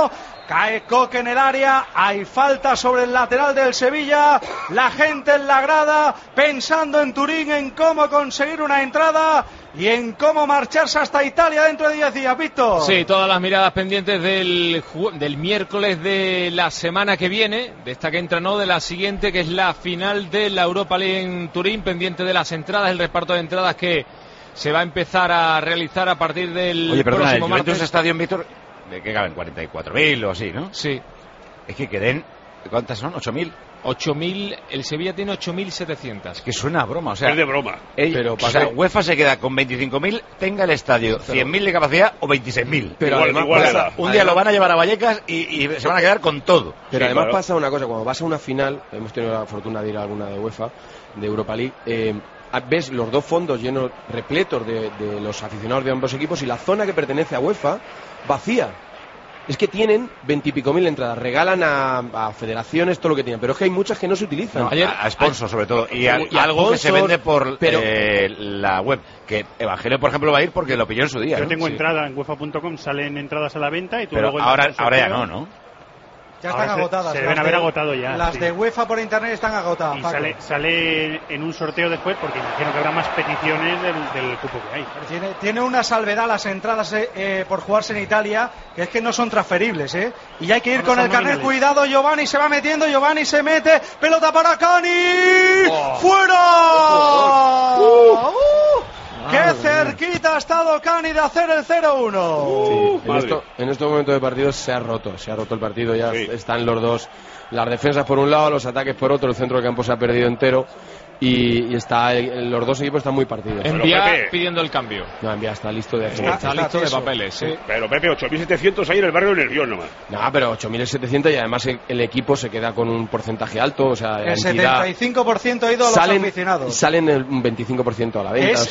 Cae Coque en el área, hay falta sobre el lateral del Sevilla, la gente en la grada pensando en Turín, en cómo conseguir una entrada y en cómo marcharse hasta Italia dentro de 10 días, Víctor. Sí, todas las miradas pendientes del miércoles de la semana que viene, de esta que entra, no, de la siguiente, que es la final de la Europa League en Turín, pendiente de las entradas, el reparto de entradas que se va a empezar a realizar a partir del próximo el martes. Estadio, Víctor, ¿de qué caben? 44.000 o así, ¿no? Sí. Es que queden, ¿cuántas son? 8.000. 8.000, el Sevilla tiene 8.700. Es que suena a broma, o sea. Es de broma. Pero UEFA se queda con 25.000, tenga el estadio 100.000 de capacidad o 26.000. Pero igual un día lo van a llevar a Vallecas y se van a quedar con todo. Pero además pasa una cosa, cuando vas a una final, hemos tenido la fortuna de ir a alguna de UEFA, de Europa League, ves los dos fondos llenos, repletos de los aficionados de ambos equipos y la zona que pertenece a UEFA vacía. Es que tienen 20 y pico mil entradas, regalan a federaciones todo lo que tienen, pero es que hay muchas que no se utilizan. No, a sponsors sobre todo, y algo que se vende por la web, que Evangelio por ejemplo va a ir porque lo pilló en su día. Yo tengo entrada en UEFA.com, salen entradas a la venta y tú pero luego... ahora ya no. Ya están agotadas. Se deben haber agotado ya. Las de UEFA por internet están agotadas. Y sale en un sorteo después, porque imagino que habrá más peticiones del cupo que hay. Tiene una salvedad las entradas por jugarse en Italia, que es que no son transferibles, y hay que ir con el carnet. Cuidado, Giovanni se va metiendo, Giovanni se mete, pelota para Cani, ¡fuera! ¡Qué cerquita ha estado Cani de hacer el 0-1! En estos momentos de partido se ha roto el partido, ya están los dos, las defensas por un lado, los ataques por otro, el centro del campo se ha perdido entero y los dos equipos están muy partidos. Envía pidiendo el cambio. No, Envía está listo de está listo de papeles, sí. Pero Pepe, 8.700 ahí en el barrio de Nervión nomás. No, pero 8.700 y además el equipo se queda con un porcentaje alto, o sea, el 75% ha ido a los aficionados. Salen un 25% a la venta.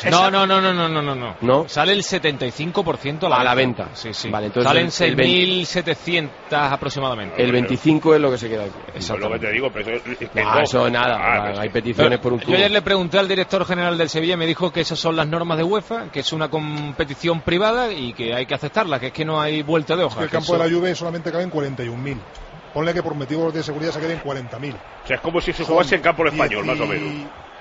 No. Sale el 75% a la venta. Sí. Vale, entonces salen 6.700 aproximadamente. El 25 es lo que se queda aquí. Eso es lo que te digo, pero eso nada, hay peticiones por un tubo. Yo ayer le pregunté al director general del Sevilla y me dijo que esas son las normas de UEFA, que es una competición privada y que hay que aceptarla, que es que no hay vuelta de hoja. El campo de la Juve solamente caben 41.000. Ponle que por motivos de seguridad se queden 40.000. O sea, es como si se jugase en campo español, más o menos.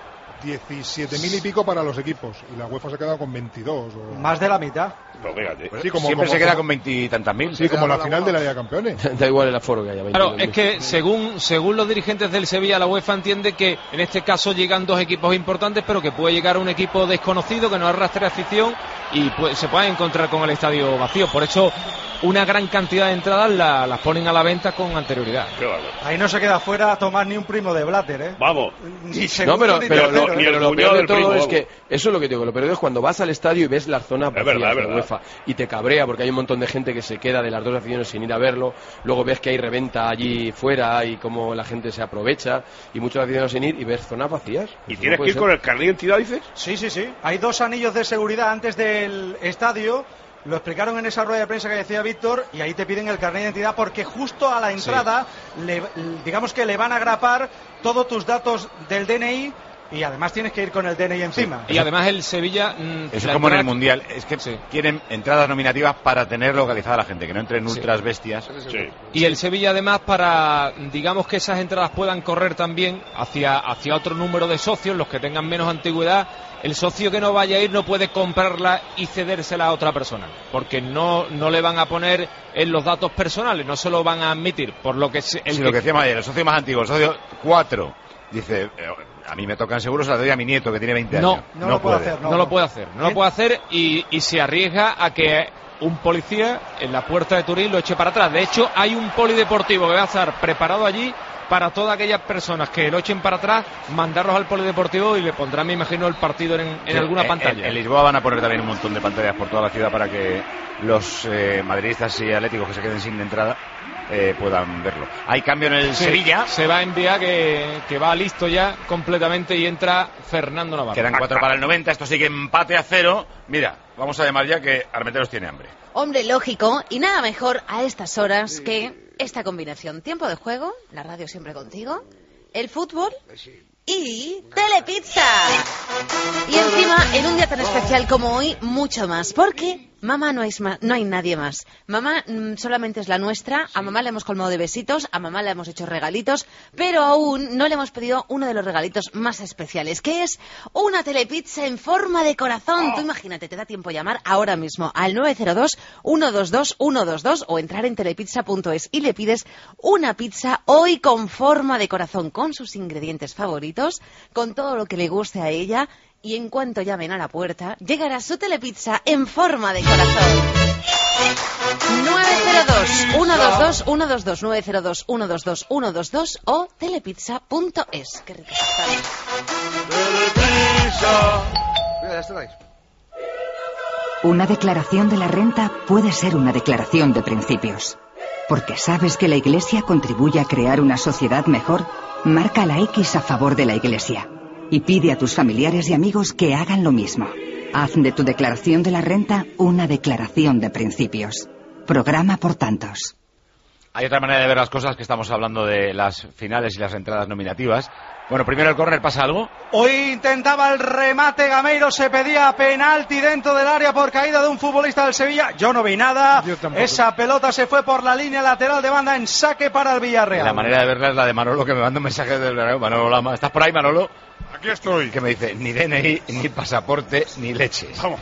17.000 y pico para los equipos y la UEFA se ha quedado con 22 más de la mitad. Pues sí, siempre se queda con 20 y tantas mil. Sí, como la final de la Liga de Campeones. Da igual el aforo que haya. Claro, es que según los dirigentes del Sevilla, la UEFA entiende que en este caso llegan dos equipos importantes, pero que puede llegar un equipo desconocido que no arrastre afición y se puede encontrar con el estadio vacío. Por eso una gran cantidad de entradas las ponen a la venta con anterioridad. Ahí no se queda fuera Tomás ni un primo de Blatter, Vamos. Ni segundo, pero lo peor de todo es que eso es lo que digo, lo peor es cuando vas al estadio y ves las zonas vacías de UEFA y te cabrea porque hay un montón de gente que se queda de las dos aficiones sin ir a verlo, luego ves que hay reventa allí fuera y cómo la gente se aprovecha y muchos aficionados sin ir y ves zonas vacías. ¿Y tienes que ir con el carnet de identidad, dices? Sí. Hay dos anillos de seguridad antes del estadio. Lo explicaron en esa rueda de prensa que decía Víctor y ahí te piden el carnet de identidad porque justo a la entrada digamos que le van a grapar todos tus datos del DNI y además tienes que ir con el DNI encima. Y además el Sevilla... es como en el Mundial, es que quieren entradas nominativas para tener localizada a la gente, que no entren ultras bestias. Y el Sevilla además para, digamos que esas entradas puedan correr también hacia otro número de socios, los que tengan menos antigüedad. El socio que no vaya a ir no puede comprarla y cedérsela a otra persona, porque no le van a poner en los datos personales, no se lo van a admitir, por lo que... lo que decíamos ayer, el socio más antiguo, el socio 4, dice... A mí me tocan seguros, se la doy a mi nieto que tiene 20 años. No lo puede hacer y se arriesga a que un policía en la puerta de Turín lo eche para atrás. De hecho, hay un polideportivo que va a estar preparado allí para todas aquellas personas que lo echen para atrás, mandarlos al polideportivo y le pondrán, me imagino, el partido en alguna pantalla. En Lisboa van a poner también un montón de pantallas por toda la ciudad para que los madridistas y atléticos que se queden sin entrada puedan verlo. Hay cambio en el Sevilla. Se va a enviar que va listo ya completamente y entra Fernando Navarro. Quedan 4 para el 90, esto sigue empate a 0. Mira, vamos a llamar ya que Armenteros tiene hambre. Hombre, lógico, y nada mejor a estas horas que esta combinación. Tiempo de juego, la radio siempre contigo, el fútbol y Telepizza. Y encima, en un día tan especial como hoy, mucho más, porque Mamá no hay nadie más. Mamá solamente es la nuestra. A mamá le hemos colmado de besitos, a mamá le hemos hecho regalitos, pero aún no le hemos pedido uno de los regalitos más especiales, que es una telepizza en forma de corazón. Tú imagínate, te da tiempo a llamar ahora mismo al 902-122-122 o entrar en telepizza.es y le pides una pizza hoy con forma de corazón, con sus ingredientes favoritos, con todo lo que le guste a ella. Y en cuanto llamen a la puerta, llegará su telepizza en forma de corazón. 902-122-122, 902-122-122 o telepizza.es. Qué rico está. Mira, ya estáis. Una declaración de la renta puede ser una declaración de principios. Porque sabes que la Iglesia contribuye a crear una sociedad mejor, marca la X a favor de la Iglesia. Y pide a tus familiares y amigos que hagan lo mismo. Haz de tu declaración de la renta una declaración de principios. Programa por tantos. Hay otra manera de ver las cosas, que estamos hablando de las finales y las entradas nominativas. Bueno, primero el córner, ¿pasa algo? Hoy intentaba el remate Gameiro, se pedía penalti dentro del área por caída de un futbolista del Sevilla. Yo no vi nada. Esa pelota se fue por la línea lateral de banda en saque para el Villarreal. La manera de verla es la de Manolo, que me manda un mensaje del Manolo Lama. ¿Estás por ahí, Manolo? Aquí estoy. Que me dice, ni DNI, ni pasaporte, ni leches. Vamos.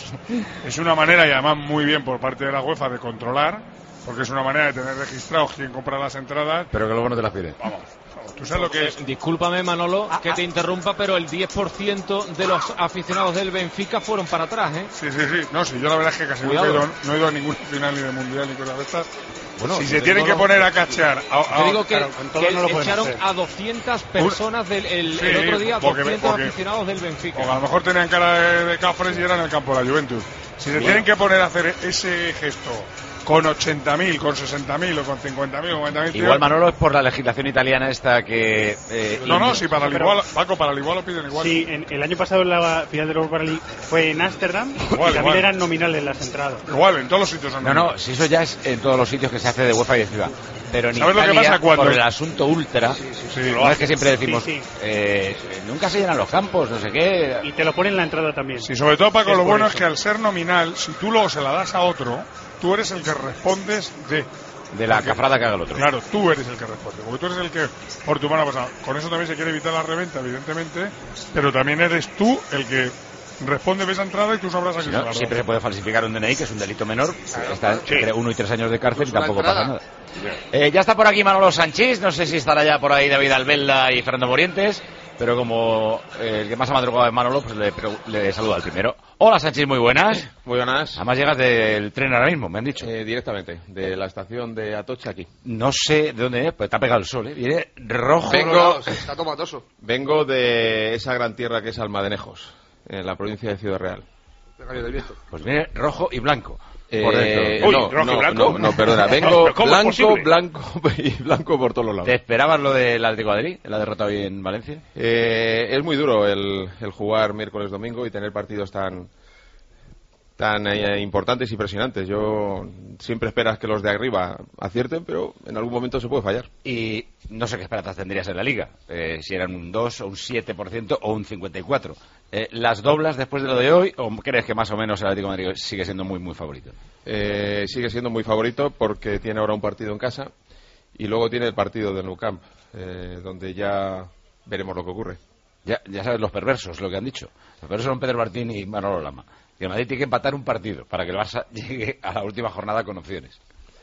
Es una manera, y además muy bien por parte de la UEFA, de controlar, porque es una manera de tener registrados quién compra las entradas. Pero que luego no te las pide. Vamos. ¿Tú sabes lo que es? Discúlpame, Manolo, que te interrumpa, pero el 10% de los aficionados del Benfica fueron para atrás, ¿eh? Sí. No, sí, yo la verdad es que casi no he ido a ningún final ni de mundial ni cosas de estas. Bueno, si se tienen que poner a cachear... Te digo que echaron a 200 personas el otro día, 200 aficionados del Benfica. O a lo mejor tenían cara de cafres y eran en el campo de la Juventus. Si se tienen que poner a hacer ese gesto con 80.000, con 60.000 o con 50.000 o 90.000... Igual, Manolo, es por la legislación italiana esta que... sí, para el igual, Paco, para el igual lo piden igual. Sí, el año pasado en la final de la Europa League fue en Ámsterdam y también eran nominales las entradas. Igual, en todos los sitios son nominales. No, si eso ya es en todos los sitios que se hace de UEFA y de FIFA. Pero en ¿sabes Italia, lo que pasa cuando? Por el asunto ultra, no es que siempre decimos, nunca se llenan los campos, no sé qué... Y te lo ponen en la entrada también. Sí, sobre todo, Paco, lo bueno es que al ser nominal, si tú luego se la das a otro, tú eres el que respondes de la cafrada que haga el otro. Claro, tú eres el que responde, porque tú eres el que por tu mano pasada. Con eso también se quiere evitar la reventa, evidentemente, pero también eres tú el que responde de esa entrada y tú sabrás a quién se la das. Siempre se puede falsificar un DNI, que es un delito menor, está entre 1 y 3 años de cárcel y tampoco pasa nada. Ya está por aquí Manolo Sanchís, no sé si estará ya por ahí David Albelda y Fernando Morientes, pero como el que más ha madrugado es Manolo, pues le saludo al primero. Hola Sanchís, muy buenas. Muy buenas. Además llegas del tren ahora mismo, me han dicho. Directamente, de la estación de Atocha aquí. No sé de dónde es, pues te ha pegado el sol, ¿eh? Viene rojo. Está tomatoso. Vengo de esa gran tierra que es Almadenejos, en la provincia de Ciudad Real. Pues viene rojo y blanco. ¿rojo y blanco? No, perdona. Vengo blanco por todos los lados. ¿Te esperabas lo del Atlético de Madrid, la derrota hoy en Valencia? Es muy duro el jugar miércoles, domingo y tener partidos tan importantes y presionantes. Yo siempre esperas que los de arriba acierten, pero en algún momento se puede fallar. Y no sé qué esperanzas tendrías en la Liga, si eran un 2 o un 7% o un 54%. ¿Las doblas después de lo de hoy o crees que más o menos el Atlético de Madrid sigue siendo muy, muy favorito? Sigue siendo muy favorito porque tiene ahora un partido en casa y luego tiene el partido del Nou Camp, donde ya veremos lo que ocurre. Ya sabes los perversos, lo que han dicho. Los perversos son Pedro Martín y Manolo Lama. Que el Madrid tiene que empatar un partido para que el Barça llegue a la última jornada con opciones.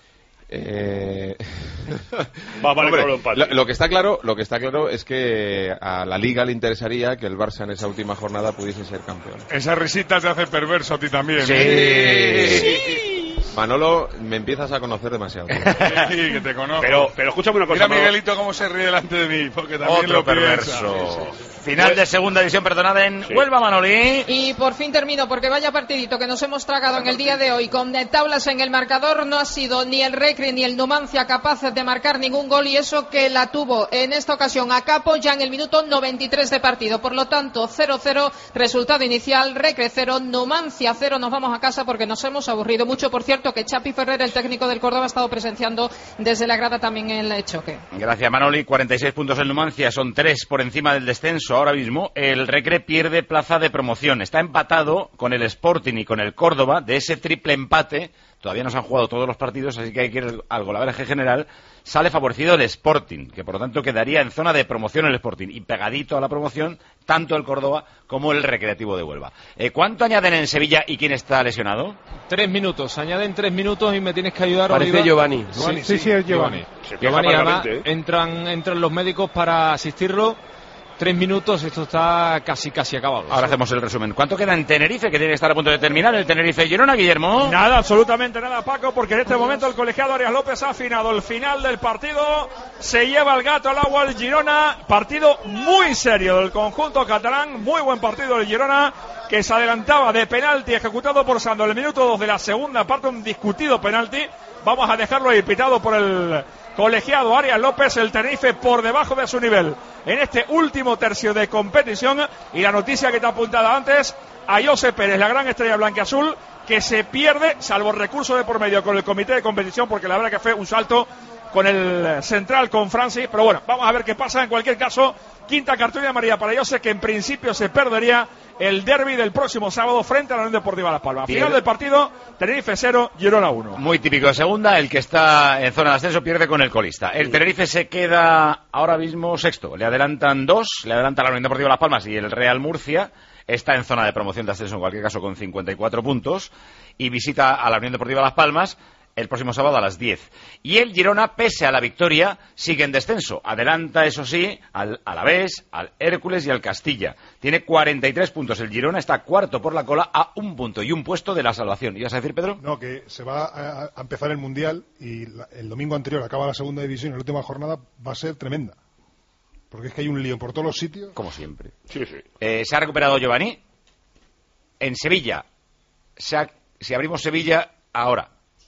Lo que está claro es que a la Liga le interesaría que el Barça en esa última jornada pudiese ser campeón. Esa risita te hace perverso a ti también. Sí. Manolo, me empiezas a conocer demasiado. Sí, que te conozco. Pero escúchame una cosa. Mira Miguelito cómo se ríe delante de mí, porque también otro lo perverso. Final de segunda división, perdonad, en Huelva, Manolín. Y por fin termino, porque vaya partidito que nos hemos tragado en el día de hoy. Con tablas en el marcador, no ha sido ni el Recre ni el Numancia capaces de marcar ningún gol, y eso que la tuvo en esta ocasión a Capo ya en el minuto 93 de partido. Por lo tanto, 0-0, resultado inicial, Recre 0, Numancia 0. Nos vamos a casa porque nos hemos aburrido mucho. Por cierto, cierto que Xavi Ferrer, el técnico del Córdoba, ha estado presenciando desde la grada también el choque. Gracias, Manoli. 46 puntos el Numancia, son 3 por encima del descenso ahora mismo. El Recre pierde plaza de promoción. Está empatado con el Sporting y con el Córdoba. De ese triple empate, todavía no se han jugado todos los partidos, así que hay que ir al golaveraje general. Sale favorecido el Sporting, que por lo tanto quedaría en zona de promoción el Sporting. Y pegadito a la promoción, tanto el Córdoba como el Recreativo de Huelva. ¿Cuánto añaden en Sevilla y quién está lesionado? 3 minutos, añaden 3 minutos y me tienes que ayudar. Parece Oliva. Giovanni. Sí, es Giovanni. Giovanni, además, entran los médicos para asistirlo. 3 minutos, esto está casi acabado. Ahora hacemos el resumen. ¿Cuánto queda en Tenerife, que tiene que estar a punto de terminar el Tenerife-Girona, Guillermo? Nada, absolutamente nada, Paco, porque en este momento el colegiado Arias López ha afinado el final del partido. Se lleva el gato al agua el Girona. Partido muy serio del conjunto catalán. Muy buen partido del Girona, que se adelantaba de penalti ejecutado por Sando en el minuto 2 de la segunda parte. Un discutido penalti. Vamos a dejarlo ahí pitado por el colegiado Arias López. El Tenerife por debajo de su nivel en este último tercio de competición. Y la noticia que te apuntaba antes, a José Pérez, la gran estrella blanquiazul, que se pierde, salvo recurso de por medio con el comité de competición, porque la verdad que fue un salto con el central, con Francis. Pero bueno, vamos a ver qué pasa. En cualquier caso, quinta cartulina amarilla para José, que en principio se perdería el derbi del próximo sábado frente a la Unión Deportiva Las Palmas. Final del partido, Tenerife 0, Girona 1. Muy típico de segunda, el que está en zona de ascenso pierde con el colista. El Tenerife se queda ahora mismo sexto, le adelantan 2, le adelanta la Unión Deportiva Las Palmas y el Real Murcia. Está en zona de promoción de ascenso en cualquier caso con 54 puntos y visita a la Unión Deportiva Las Palmas el próximo sábado a las 10. Y el Girona, pese a la victoria, sigue en descenso. Adelanta, eso sí, al Alavés, al Hércules y al Castilla. Tiene 43 puntos. El Girona está cuarto por la cola a 1 punto y un puesto de la salvación. ¿Ibas a decir, Pedro? No, que se va a empezar el Mundial y el domingo anterior acaba la segunda división y la última jornada va a ser tremenda. Porque es que hay un lío por todos los sitios. Como siempre. Sí. Se ha recuperado Giovanni. En Sevilla. Si abrimos Sevilla ahora.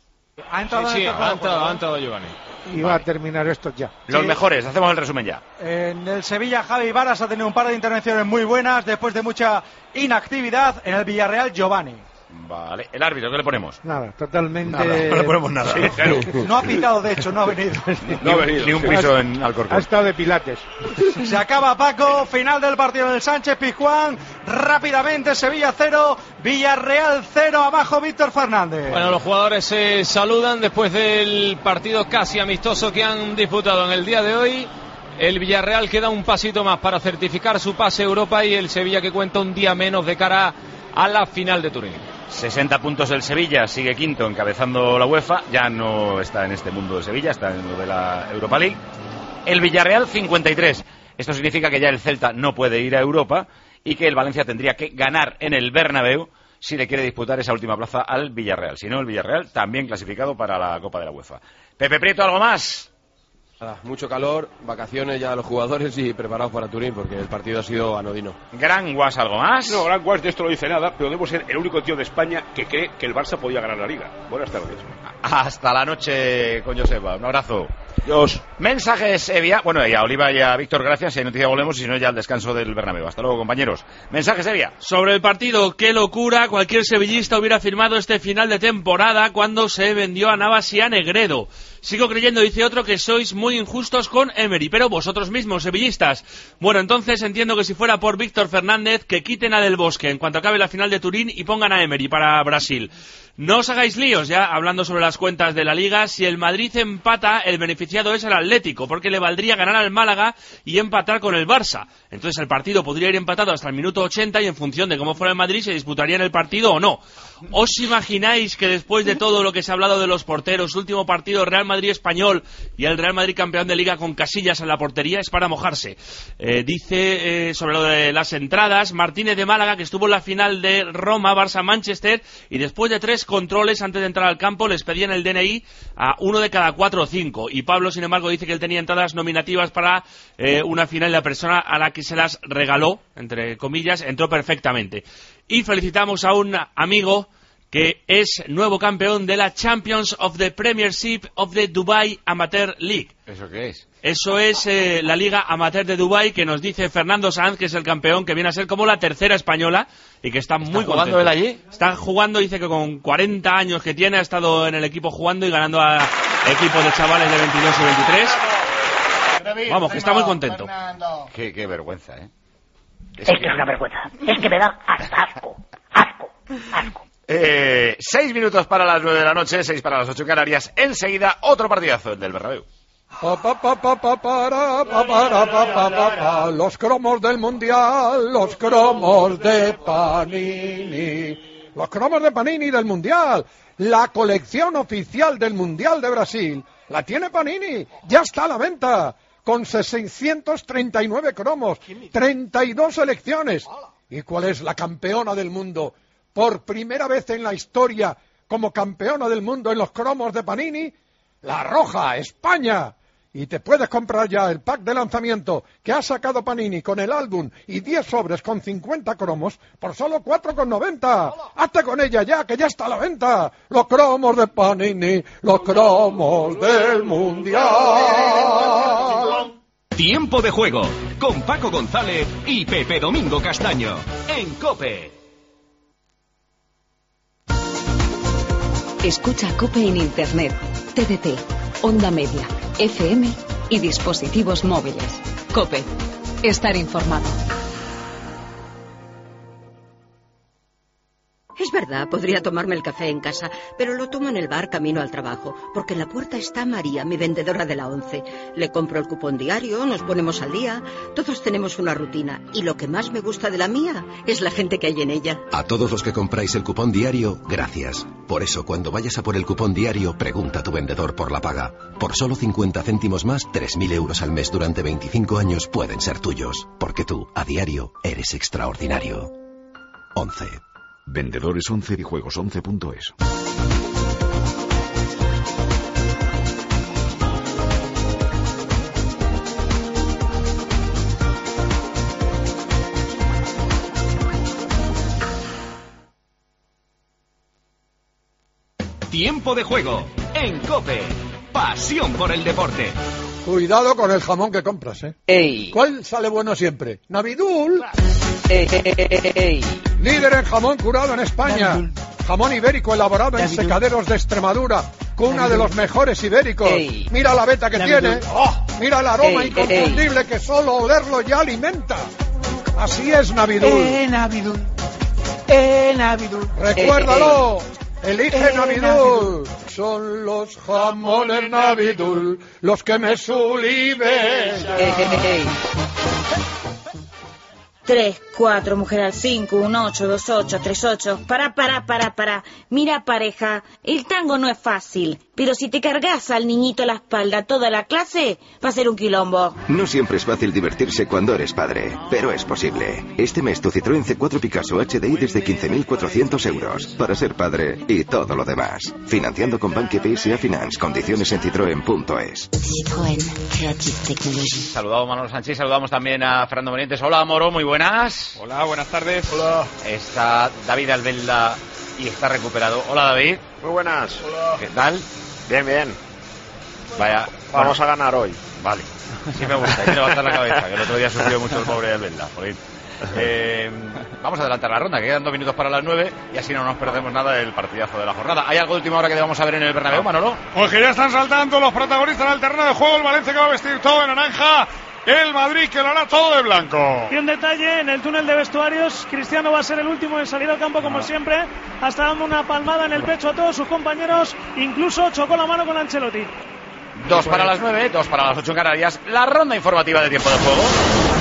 Ha entrado Giovanni. Iba a terminar esto ya. Los mejores, hacemos el resumen ya. En el Sevilla, Javi Varas ha tenido un par de intervenciones muy buenas después de mucha inactividad. En el Villarreal, Giovanni. Vale, el árbitro, ¿qué le ponemos? Nada, totalmente. Nada, no le ponemos nada. Sí, claro. No ha pitado, de hecho, no ha venido. No ha venido. Ni un piso en Alcorcón. Ha estado de pilates. Se acaba, Paco. Final del partido en el Sánchez Pizjuán. Rápidamente, Sevilla 0, Villarreal 0. Abajo, Víctor Fernández. Bueno, los jugadores se saludan después del partido casi amistoso que han disputado en el día de hoy. El Villarreal queda un pasito más para certificar su pase a Europa y el Sevilla que cuenta un día menos de cara a la final de Turín. 60 puntos el Sevilla, sigue quinto encabezando la UEFA, ya no está en este mundo de Sevilla, está en lo de la Europa League. El Villarreal 53, esto significa que ya el Celta no puede ir a Europa y que el Valencia tendría que ganar en el Bernabéu si le quiere disputar esa última plaza al Villarreal. Si no, el Villarreal también clasificado para la Copa de la UEFA. Pepe Prieto, ¿algo más? Nada, mucho calor, vacaciones ya los jugadores y preparados para Turín porque el partido ha sido anodino. Gran Guas, ¿algo más? No, Gran Guas de esto no dice nada, pero debo ser el único tío de España que cree que el Barça podía ganar la Liga. Buenas tardes. Hasta la noche con Joseba, un abrazo. Dios. Mensajes, Evia. Bueno, y a Oliva y a Víctor, gracias. Si hay noticia volvemos y si no ya al descanso del Bernabéu. Hasta luego, compañeros. Mensajes, Evia. Sobre el partido, qué locura. Cualquier sevillista hubiera firmado este final de temporada cuando se vendió a Navas y a Negredo. Sigo creyendo, dice otro, que sois muy injustos con Emery, pero vosotros mismos, sevillistas. Bueno, entonces entiendo que si fuera por Víctor Fernández, que quiten a Del Bosque en cuanto acabe la final de Turín y pongan a Emery para Brasil. No os hagáis líos, ya hablando sobre las cuentas de la Liga. Si el Madrid empata, el beneficiado es el Atlético, porque le valdría ganar al Málaga y empatar con el Barça. Entonces el partido podría ir empatado hasta el minuto 80 y en función de cómo fuera el Madrid se disputarían el partido o no. ¿Os imagináis que después de todo lo que se ha hablado de los porteros, último partido Real Madrid-Español y el Real Madrid campeón de Liga con Casillas en la portería, es para mojarse? Dice sobre lo de las entradas, Martínez de Málaga, que estuvo en la final de Roma, Barça-Manchester, y después de 3 controles antes de entrar al campo les pedían el DNI a 1 de cada 4 o 5. Y Pablo, sin embargo, dice que él tenía entradas nominativas para una final y la persona a la que se las regaló, entre comillas, entró perfectamente. Y felicitamos a un amigo que es nuevo campeón de la Champions of the Premiership of the Dubai Amateur League. ¿Eso qué es? Eso es la Liga Amateur de Dubái, que nos dice Fernando Sanz, que es el campeón, que viene a ser como la tercera española y que está muy contento. ¿Está jugando él allí? Está jugando, dice que con 40 años que tiene, ha estado en el equipo jugando y ganando a equipos de chavales de 22 y 23. Vamos, que está muy contento. Qué vergüenza, ¿eh? Es que es una vergüenza. Es que me da asco. 6 minutos para las 9 de la noche, 6 para las 8 en Canarias. Enseguida, otro partidazo, el del Bernabéu. Los cromos del Mundial, los cromos de Panini. Los cromos de Panini del Mundial. La colección oficial del Mundial de Brasil la tiene Panini. Ya está a la venta. Con 639 cromos, 32 selecciones. ¿Y cuál es la campeona del mundo? Por primera vez en la historia, como campeona del mundo en los cromos de Panini, la Roja, España. Y te puedes comprar ya el pack de lanzamiento que ha sacado Panini con el álbum y 10 sobres con 50 cromos por solo 4,90. Hazte con ella ya, que ya está a la venta. Los cromos de Panini, los cromos del Mundial. Tiempo de juego con Paco González y Pepe Domingo Castaño en COPE. Escucha COPE en Internet, TDT, Onda Media, FM y dispositivos móviles. COPE. Estar informado. Es verdad, podría tomarme el café en casa, pero lo tomo en el bar camino al trabajo, porque en la puerta está María, mi vendedora de la 11. Le compro el cupón diario, nos ponemos al día, todos tenemos una rutina, y lo que más me gusta de la mía es la gente que hay en ella. A todos los que compráis el cupón diario, gracias. Por eso, cuando vayas a por el cupón diario, pregunta a tu vendedor por la paga. Por solo 50 céntimos más, 3.000 euros al mes durante 25 años pueden ser tuyos, porque tú, a diario, eres extraordinario. 11. Vendedores 11 y juegos 11.es. Tiempo de juego en COPE. Pasión por el deporte. Cuidado con el jamón que compras, ¿eh? Ey. ¿Cuál sale bueno siempre? Navidul. Ey. Líder en jamón curado en España. Navidul. Jamón ibérico elaborado en secaderos de Extremadura. Cuna de los mejores ibéricos. Ey. Mira la veta que Navidul. tiene. ¡Oh! Mira el aroma Ey, inconfundible que solo olerlo ya alimenta. Así es Navidul. Navidul. Navidul. Recuérdalo. Elige Navidul. Navidul. Son los jamones Navidul los que me sublimen. 3, 4, mujer al 5, 1, 8, 2, 8, 3, 8. Para. Mira, pareja, el tango no es fácil, pero si te cargas al niñito a la espalda toda la clase, va a ser un quilombo. No siempre es fácil divertirse cuando eres padre, pero es posible. Este mes tu Citroën C4 Picasso HDI desde 15.400 euros. Para ser padre y todo lo demás. Financiando con Bankia PSA Finance. Condiciones en citroen.es. Citroën Creative Technology. Saludamos a Manolo Sánchez, saludamos también a Fernando Morientes. Hola, Moro, muy buenas. Hola, buenas tardes. Hola. Está David Albelda y está recuperado. Hola, David. Muy buenas. Hola. ¿Qué tal? Bien. Vaya. Vamos a ganar hoy. Vale. Sí me gusta, hay que levantar la cabeza, que el otro día sufrió mucho el pobre Albelda. Vamos a adelantar la ronda, que quedan 2 minutos para las 9 y así no nos perdemos nada del partidazo de la jornada. ¿Hay algo de última hora que debamos saber en el Bernabéu, Manolo? Pues que ya están saltando los protagonistas al terreno de juego. El Valencia que va a vestir todo de naranja. El Madrid que lo hará todo de blanco. Y un detalle, en el túnel de vestuarios, Cristiano va a ser el último en salir al campo como siempre, hasta dando una palmada en el pecho a todos sus compañeros, incluso chocó la mano con Ancelotti. 2 para las 9, 2 para las 8 en Canarias, la ronda informativa de tiempo de juego.